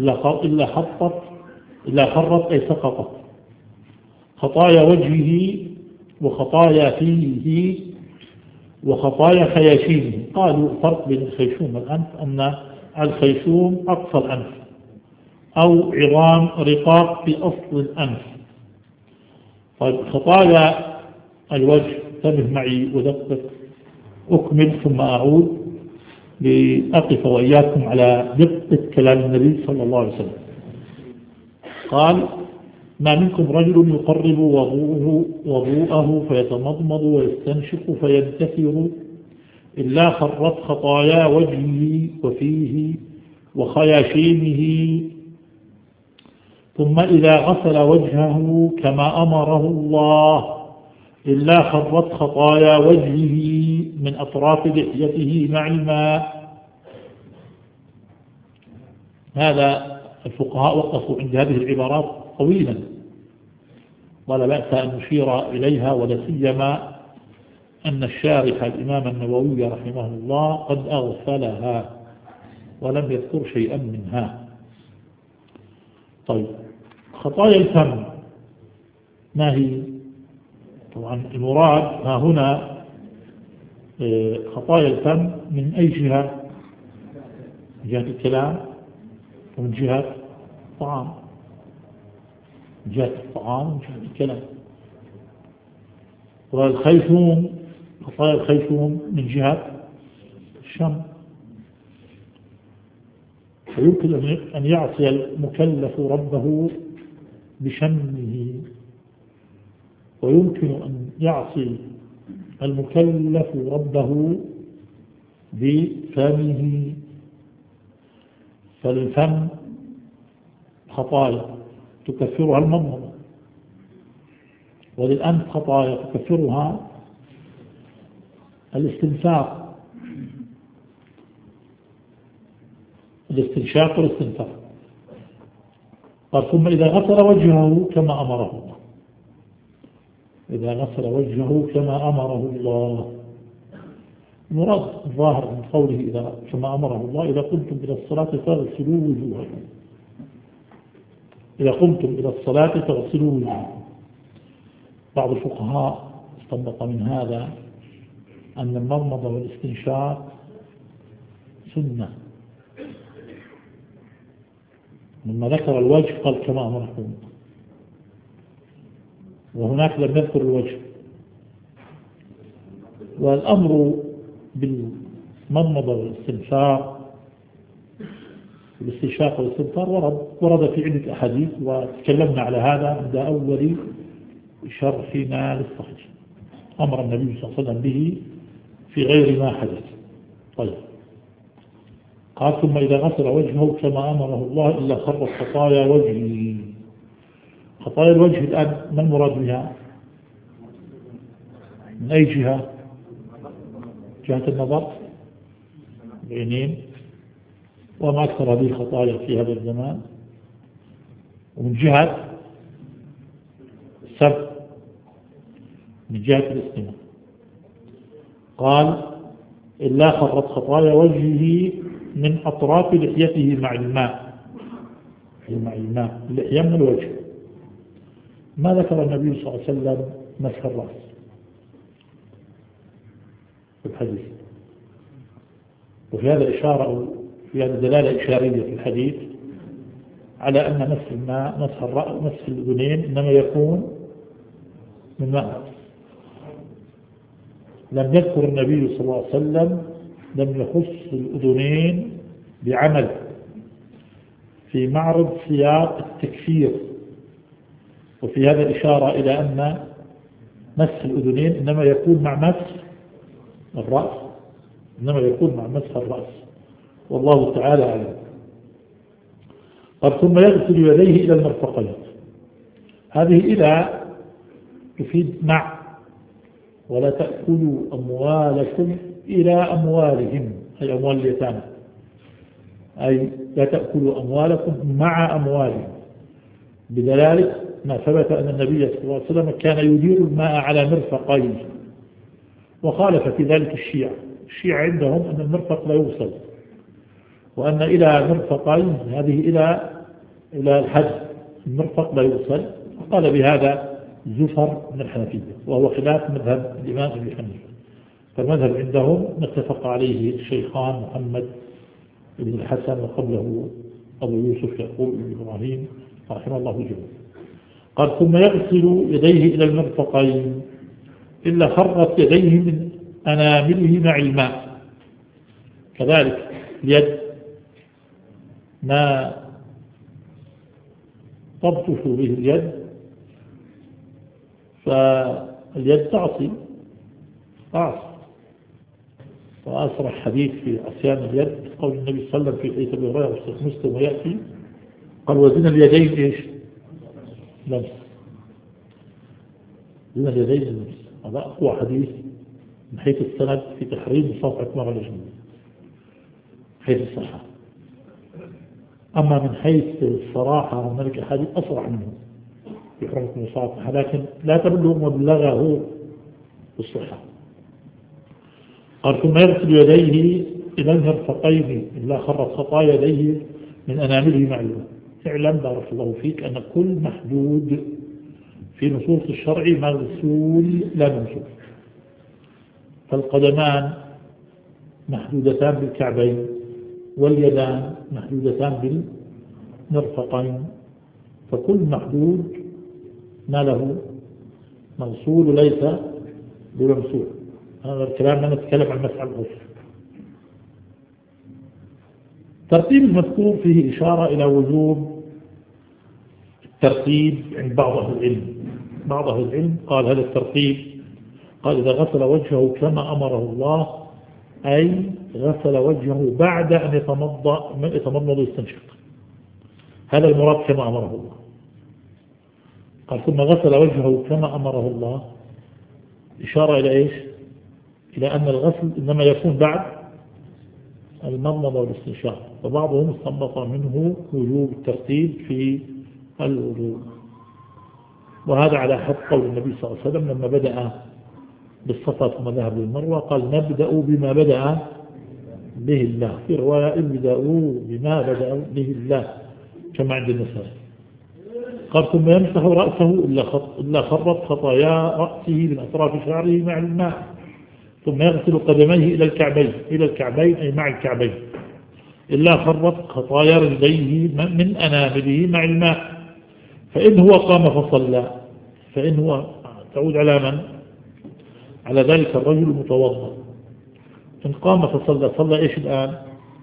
إلا خرت أي سقطت. خطايا وجهه وخطايا فيه وخطايا خياشيمه. قالوا الفرق بين الخيشوم والأنف أن الخيشوم أقصى الأنف أو عظام رقاق في أصل الأنف. طيب خطايا الوجه، انتبه معي ودقق، أكمل ثم أعود لأقف وإياكم على دقة كلام النبي صلى الله عليه وسلم. قال ما منكم رجل يقرب وضوءه فيتمضمض ويستنشق فينتثر إلا خرت خطايا وجهه وفيه وخياشيمه، ثم إذا غسل وجهه كما أمره الله إلا خرت خطايا وجهه من أطراف لحيته مع الماء. هذا الفقهاء وقفوا عند هذه العبارات طويلا، ولا بأس أن نشير إليها، ولا سيما أن الشارح الإمام النووي رحمه الله قد أغفلها ولم يذكر شيئا منها. طيب خطايا الفم ما هي؟ طبعا المراد ها هنا خطايا الفم من أي جهة؟ من جهة الكلام ومن جهة الطعام، من جهة الطعام ومن جهة الكلام. والخيشوم، خطايا الخيشوم من جهة الشم. فيمكن أن يعصي المكلف ربه بشمه، ويمكن أن يعصي المكلف ربه بفمه. فالفم خطايا تكفرها المضمضة، وللأنف خطايا تكفرها الاستنشاق والاستنثار. قال ثم إذا غسل وجهه كما أمره الله، إذا غسل وجهه كما أمره الله. المراد الظاهر من قوله إذا كما أمره الله إذا قمتم إلى الصلاة فاغسلوا وجوهكم، إذا قمتم إلى الصلاة فاغسلوا وجوهكم. بعض الفقهاء استنبط من هذا أن المضمضة والاستنشاق سنة، لما ذكر الوجه قال كما أمركم، وهناك لم يذكر الوجه. والأمر بالمضمضة والاستنشاق والاستنثار ورد في عدة أحاديث، وتكلمنا على هذا عند أول شرحنا للصحيح. أمر النبي صلى الله عليه وسلم به في غير ما حدث. طيب قال ثم إذا غسل وجهه كما أمره الله إلا خرت خطايا وجهه. خطايا الوجه الآن ما المراد بها؟ من أي جهة؟ جهة النظر، العينين، وما أكثر هذه الخطايا في هذا الزمان. ومن جهة السبع من جهة الاستماع. قال إلا خرت خطايا وجهه من أطراف لحيته مع الماء، اللحية من الوجه. ما ذكر النبي صلى الله عليه وسلم مسح الرأس في الحديث، وفي هذا إشارة أو في هذا دلالة إشارية في الحديث على أن مسح الرأس مسح الأذنين إنما يكون من ماء. لم يذكر النبي صلى الله عليه وسلم، لم يخص الأذنين بعمل في معرض سياق التكفير، وفي هذا الإشارة إلى أن مسح الأذنين إنما يكون مع مسح الرأس، والله تعالى أعلم. ثم يغسل يديه إلى المرفقين. هذه إلى تفيد مع، ولا تأكلوا أموالكم إلى أموالهم، أي أموال اليتامى، أي لا تأكلوا أموالكم مع أموالهم. بدلالة ما ثبت أن النبي صلى الله عليه وسلم كان يدير الماء على مرفقيه، وخالف في ذلك الشيعة عندهم أن المرفق لا يوصل، وأن إلى مرفقين هذه إلى الحد، المرفق لا يوصل، وقال بهذا زفر من الحنفية، وهو خلاف مذهب الإمام أبي حنيفة. فالمذهب عندهم اتفق عليه الشيخان محمد بن الحسن وقبله أبو يوسف يعقوب بن إبراهيم رحمه الله جميعا. قال ثم يغسل يديه إلى المرفقين إلا خرت يديه من أنامله مع الماء. كذلك اليد ما تبطش به اليد، فاليد تعصي، وأصرح حديث في عصيان اليد قول النبي صلى الله عليه وسلم في حديث أبي هريرة في مسلم ويأتي قال وزن اليدين إيش؟ لمس. زن اليدين لمس. هذا أقوى حديث من حيث السند في تحريم صفعة مرة الأجنبي حيث الصحة. أما من حيث الصراحة هناك حديث أصرح منه في حرمة المصافحة، لكن لا تبلغ مبلغه بالصحة. قال ثم يغسل يديه إلى المرفقين إلا خرت خطايا يديه من أنامله مع الماء. اعلم بارك الله فيك أن كل محدود في نصوص الشرع مغسول لا منسوخ. فالقدمان محدودتان بالكعبين، واليدان محدودتان بالمرفقين، فكل محدود ما له مغسول وليس بممسوح. هذا الكلام لا نتكلم عن مسح الغسل. الترتيب المذكور فيه إشارة إلى وجوب الترتيب عند بعض أهل العلم قال هذا الترتيب، قال إذا غسل وجهه كما أمره الله، أي غسل وجهه بعد أن يتمضمض ويستنشق، هذا المراد كما أمره الله. قال ثم غسل وجهه كما أمره الله، إشارة إلى إيش؟ إلى أن الغسل إنما يكون بعد المضمضة والاستنشاق، وبعضهم استنبط منه وجوب الترتيب في الوضوء، وهذا على حد قول النبي صلى الله عليه وسلم لما بدأ بالصفا ثم ذهب للمروة قال نبدأ بما بدأ به الله، في رواية ابدأوا بما بدأ به الله كما عند النسائي. قال ثم يمسح رأسه إلا خرت خطايا رأسه من أطراف شعره مع الماء، ثم يغسل قدميه إلى الكعبين أي مع الكعبين، إلا خرت خطايا رجليه من أنامله مع الماء. فإن هو قام فصلى، فإن هو تعود على من؟ على ذلك الرجل المتوضأ. إن قام فصلى، صلى إيش الآن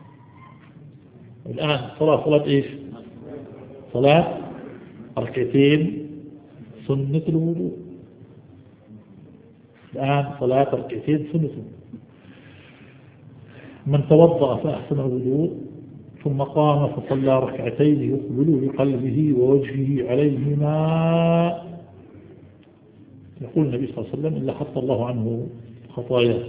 صلاة إيش؟ صلاة ركعتين سنة الوضوء. الآن صلاة ركعتين سنة. من توضأ فأحسن الوضوء ثم قام فصلى ركعتين يقبل بقلبه ووجهه عليهما، يقول النبي صلى الله عليه وسلم إلا حط الله عنه خطاياه.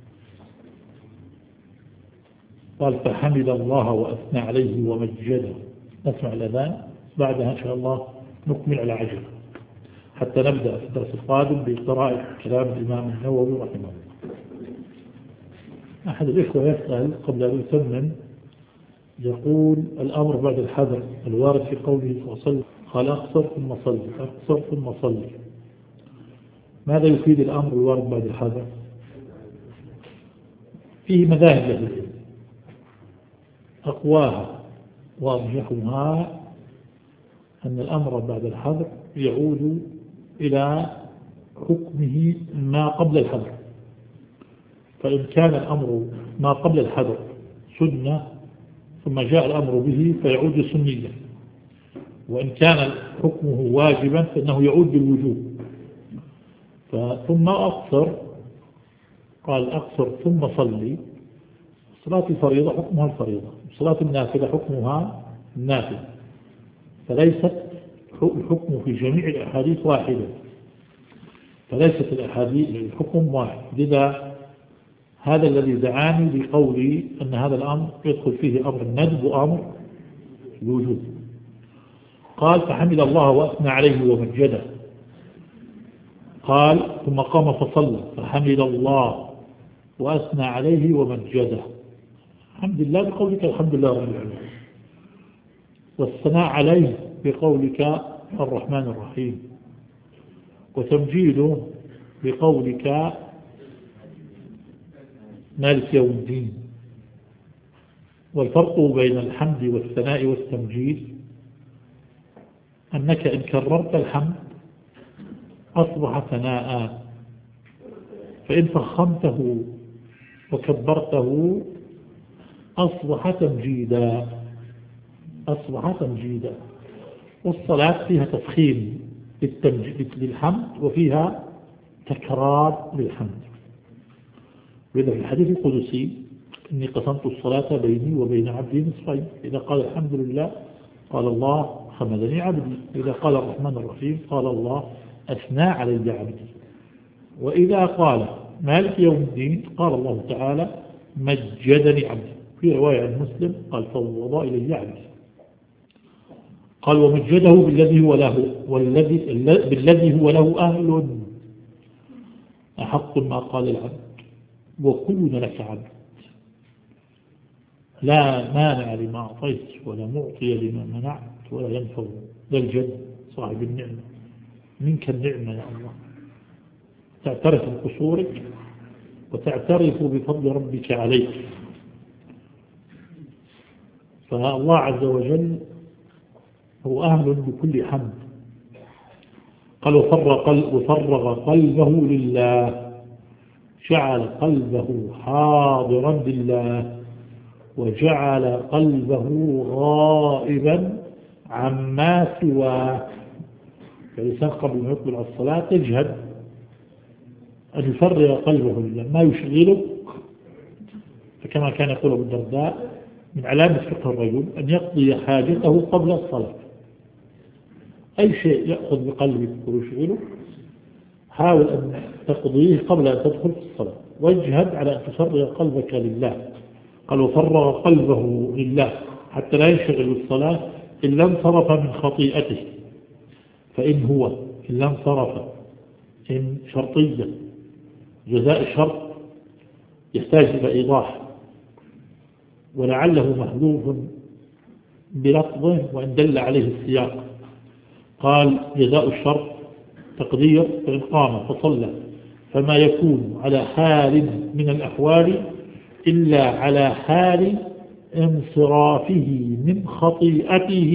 قال فحمد الله وأثنى عليه ومجده. نسمع الأذان بعدها إن شاء الله نكمل على عجل. حتى نبدأ في الدرس القادم بقراءة كلام الإمام النووي رحمه الله. أحد الإخوة يسأل قبل أن يتمم، يقول الأمر بعد الحذر الوارد في قوله صلى الله عليه وسلم قال أقصر ثم صلي، أقصر ثم صلي، ماذا يفيد الأمر الوارد بعد الحذر؟ فيه مذاهب له، أقواها وأرجحها أن الأمر بعد الحذر يعود إلى حكمه ما قبل الحذر، فإن كان الأمر ما قبل الحذر سنة ثم جاء الأمر به فيعود سنيا، وإن كان حكمه واجبا فإنه يعود بالوجوب. ثم أقصر، قال أقصر ثم صلي، صلاة الفريضة حكمها الفريضة، صلاة النافلة حكمها النافلة، فليست الحكم في جميع الأحاديث واحدة، فليست الأحاديث الحكم واحد. لذا هذا الذي دعاني بقولي أن هذا الأمر يدخل فيه أمر الندب وأمر الوجوب. قال فحمد الله وأثنى عليه ومجده، قال ثم قام فصلى فحمد الله وأثنى عليه ومجده. الحمد لله بقولك الحمد لله رب العالمين، والثناء عليه بقولك الرحمن الرحيم، وتمجيده بقولك مالك يوم الدين. والفرق بين الحمد والثناء والتمجيد أنك إن كررت الحمد أصبح ثناء، فإن فخمته وكبرته أصبح تمجيدا، أصبح تمجيدا. والصلاة فيها تفخيم للحمد وفيها تكرار للحمد. وإذا في الحديث القدسي إني قسمت الصلاة بيني وبين عبدي نصفين، إذا قال الحمد لله قال الله حمدني عبدي، إذا قال الرحمن الرحيم قال الله أثنى علي عبدي، وإذا قال مالك يوم الدين قال الله تعالى مجدني عبدي. في رواية عن مسلم قال فوض إلي عبدي. قال ومجده بالذي هو له، بالذي هو له أهل، أحق ما قال العبد وكون لك عبد، لا مانع لما أعطيت ولا معطي لما منعت ولا ينفع ذا الجد صاحب النعمة منك النعمة يا الله. تعترف بقصورك وتعترف بفضل ربك عليك. فالله عز وجل هو أهل بكل حمد. قال وفرغ قلبه لله، جعل قلبه حاضرا لله، وجعل قلبه غائبا عما سواه. فالإنسان قبل ما يقبل على الصلاة يجهد أن يفرغ قلبه لله، ما يشغلك. فكما كان يقول أبو الدرداء من علامة فقه الرجل أن يقضي حاجته قبل الصلاة. أي شيء يأخذ بقلبك ويشغلك حاول أن تقضيه قبل أن تدخل في الصلاة، واجهد على أن تفرغ قلبك لله. قال وفرغ قلبه لله حتى لا ينشغل بالصلاة إلا انصرف من خطيئته. فإن هو إلا انصرف إن شرطية، جزاء الشرط يحتاج إلى إيضاح، ولعله محذوف بلفظه وإن دل عليه السياق. قال جزاء الشرط تقدير فإن قام فصلى فما يكون على حال من الأحوال إلا على حال انصرافه من خطيئته،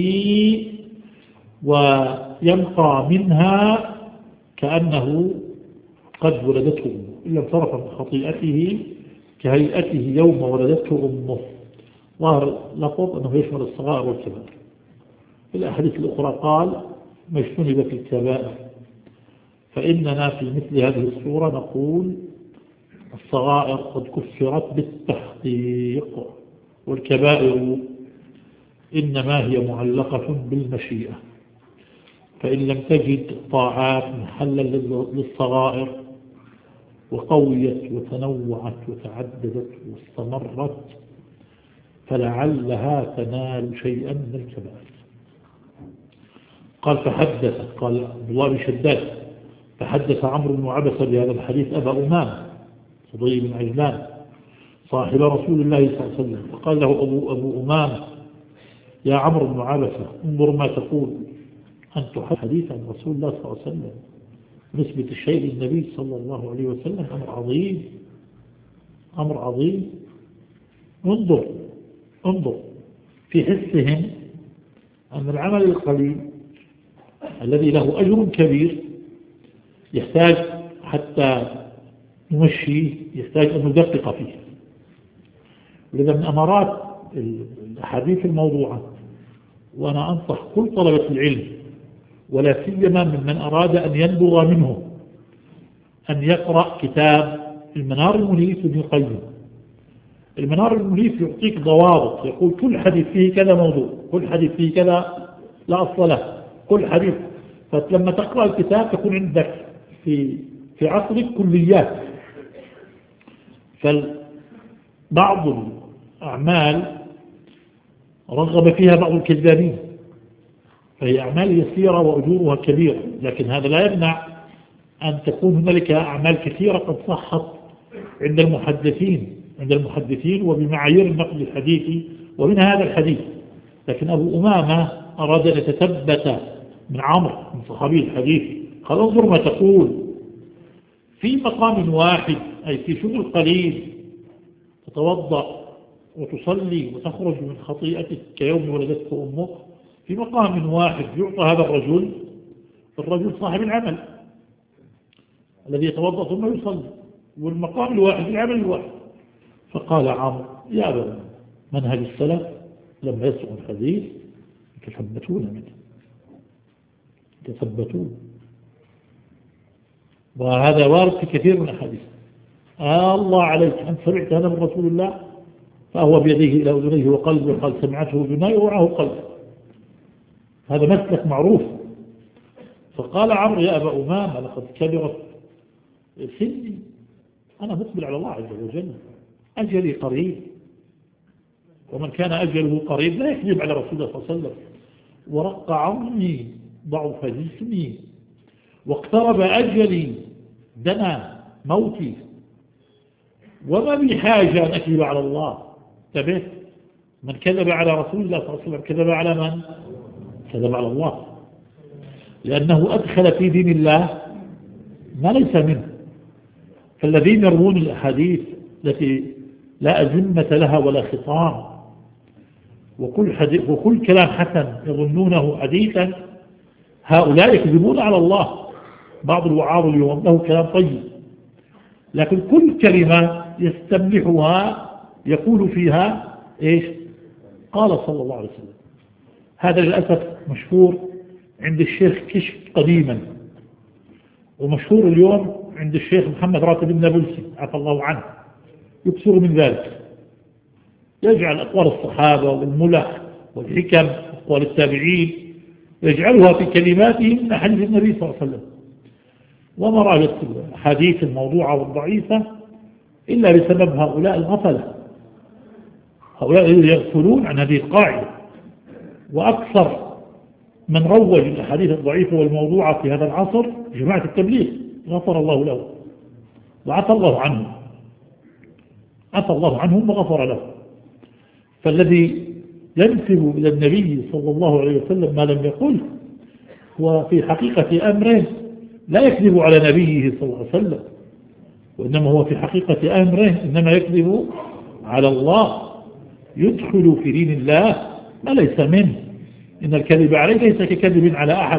ويبقى منها كأنه قد ولدته أمه، إلا انصرف من خطيئته كهيئته يوم ولدته أمه. ظاهر لفظ أنه يشمل الصغائر والكبائر. في الأحاديث الأخرى قال ما اجتنب في الكبائر. فإننا في مثل هذه الصورة نقول الصغائر قد كفرت بالتحقيق، والكبائر إنما هي معلقة بالمشيئة. فإن لم تجد طاعات محلا للصغائر وقويت وتنوعت وتعددت واستمرت فلعلها تنال شيئا من الكبائر. قال فحدث، قال عبد الله بن شداد فحدث عمرو بن عبسة بهذا الحديث أبا أمامة فضيل بن عجلان صاحب رسول الله صلى الله عليه وسلم، فقال له أبو أمامة يا عمرو بن عبسة انظر ما تقول، أن تحدث حديث عن رسول الله صلى الله عليه وسلم نسبة الشيء للنبي صلى الله عليه وسلم أمر عظيم، أمر عظيم. انظر في حسهم أن العمل القليل الذي له أجر كبير يحتاج حتى نمشيه، يحتاج أن ندقق فيه. لذا من أمارات الحديث الموضوعة، وأنا أنصح كل طلبة العلم ولا سيما ممن أراد أن ينبغ منه أن يقرأ كتاب المنار المنيف لابن القيم. المنار المنيف يعطيك ضوابط، يقول كل حديث فيه كذا موضوع، كل حديث فيه كذا لا أصل له، كل حديث. فلما تقرأ الكتاب تكون عندك في عصرك كليات. فبعض الأعمال رغب فيها بعض الكذابين، فهي أعمال يسيرة وأجورها كبيرة، لكن هذا لا يمنع أن تكون هنالك أعمال كثيرة قد صحت عند المحدثين وبمعايير النقد الحديثي، ومن هذا الحديث. لكن أبو أمامة أراد أن يتثبت من عمرو من صحابي الحديث، قال انظر ما تقول في مقام واحد، أي في شغل قليل تتوضأ وتصلي وتخرج من خطيئتك كيوم ولدتك أمك، في مقام واحد يعطى هذا الرجل صاحب العمل الذي يتوضأ ثم يصلي، والمقام الواحد العمل الواحد. فقال عمرو يا أبا منهج السلف لما يسمعوا الحديث يتثبتون وهذا وارد في كثير من الحديث. الله عليك أن سمعت هذا من رسول الله، فهو بيديه إلى أذنيه وقلبه، قال سمعته أذنيه ووعاه قلبه. هذا مسلك معروف. فقال عمرو يا أبا أمامة لقد كبرت سني، أنا مقبل على الله عز وجل، أجلي قريب، ومن كان أجله قريب لا يكذب على رسول الله صلى الله عليه وسلم. ورق عظمي ضعف جسمي واقترب أجلي دنا موتي، وما بي حاجة أن أكذب على الله. انتبه، من كذب على رسول الله صلى الله عليه وسلم كذب على من؟ كذب على الله، لأنه أدخل في دين الله ما ليس منه. فالذين يروون الأحاديث التي لا أزمة لها ولا خطام، وكل كلام حسن يظنونه حديثا، هؤلاء يكذبون على الله. بعض الوعاظ اليوم له كلام طيب، لكن كل كلمة يستملحها يقول فيها إيش؟ قال صلى الله عليه وسلم. هذا للأسف مشهور عند الشيخ كشك قديما، ومشهور اليوم عند الشيخ محمد راتب النابلسي عفى الله عنه، يكثر من ذلك، يجعل أقوال الصحابة والملح والحكم أقوال التابعين يجعلها في كلماته من حديث النبي صلى الله عليه وسلم. وما رأيت الحديث الموضوعة والضعيفة إلا بسبب هؤلاء الغفلة، هؤلاء الذين يغفلون عن هذه القاعدة. وأكثر من روج الأحاديث الضعيفة والموضوعة في هذا العصر جماعة التبليغ، غفر الله له وعفى الله عنهم، عفى الله عنهم وغفر له. فالذي ينسب إلى النبي صلى الله عليه وسلم ما لم يقل هو في حقيقة أمره لا يكذب على نبيه صلى الله عليه وسلم، وإنما هو في حقيقة أمره إنما يكذب على الله، يدخل في دين الله ما ليس منه. إن الكذب عليه ليس ككذب على أحد،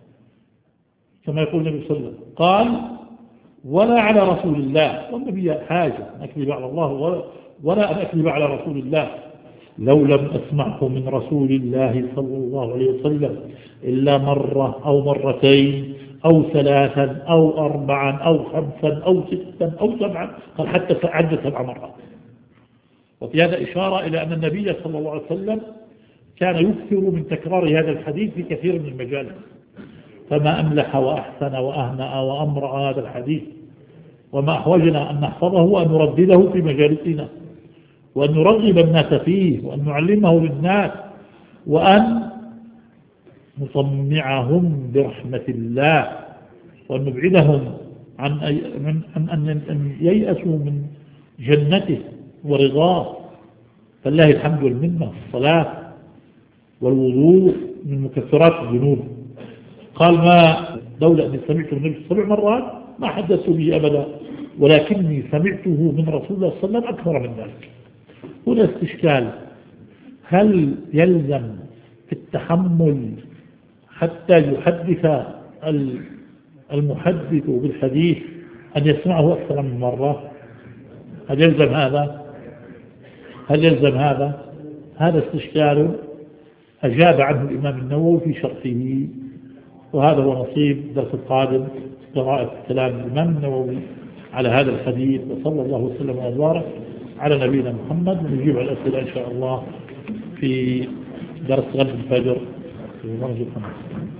كما يقول النبي صلى الله عليه وسلم قال ولا على رسول الله، والنبي حاجة أن أكذب على الله ولا أن أكذب على رسول الله. لو لم أسمعه من رسول الله صلى الله عليه وسلم إلا مرة أو مرتين أو ثلاثا أو أربعا أو خمسا أو ستا أو سبعا، قال حتى عد 7 مرات. وفي هذا إشارة إلى أن النبي صلى الله عليه وسلم كان يكثر من تكرار هذا الحديث في كثير من المجالس، فما أملح وأحسن وأهنأ وأمرأ هذا الحديث، وما أحوجنا أن نحفظه وأن نردده في مجالسنا، وأن نرغب الناس فيه، وأن نعلمه للناس، وأن نطمعهم برحمة الله ونبعدهم عن أن ييأسوا من جنته ورضاه. فالله الحمد والمنة. الصلاة والوضوء من مكثرات الذنوب. قال ما لولا أني سمعت النبي 7 مرات ما حدثت به أبدا، ولكني سمعته من رسول الله صلى الله عليه وسلم أكثر من ذلك. هنا استشكال: هل يلزم في التحمل حتى يحدث المحدث بالحديث أن يسمعه أكثر من مرة؟ هل يلزم هذا؟ هذا استشكال أجاب عنه الإمام النووي في شرحه، وهذا هو نصيب الدرس القادم، قراءة كلام الإمام النووي على هذا الحديث. وصلى الله وسلم وبارك على نبينا محمد، ونجيب على الأسئلة إن شاء الله في درس غد الفجر في المرجع 5.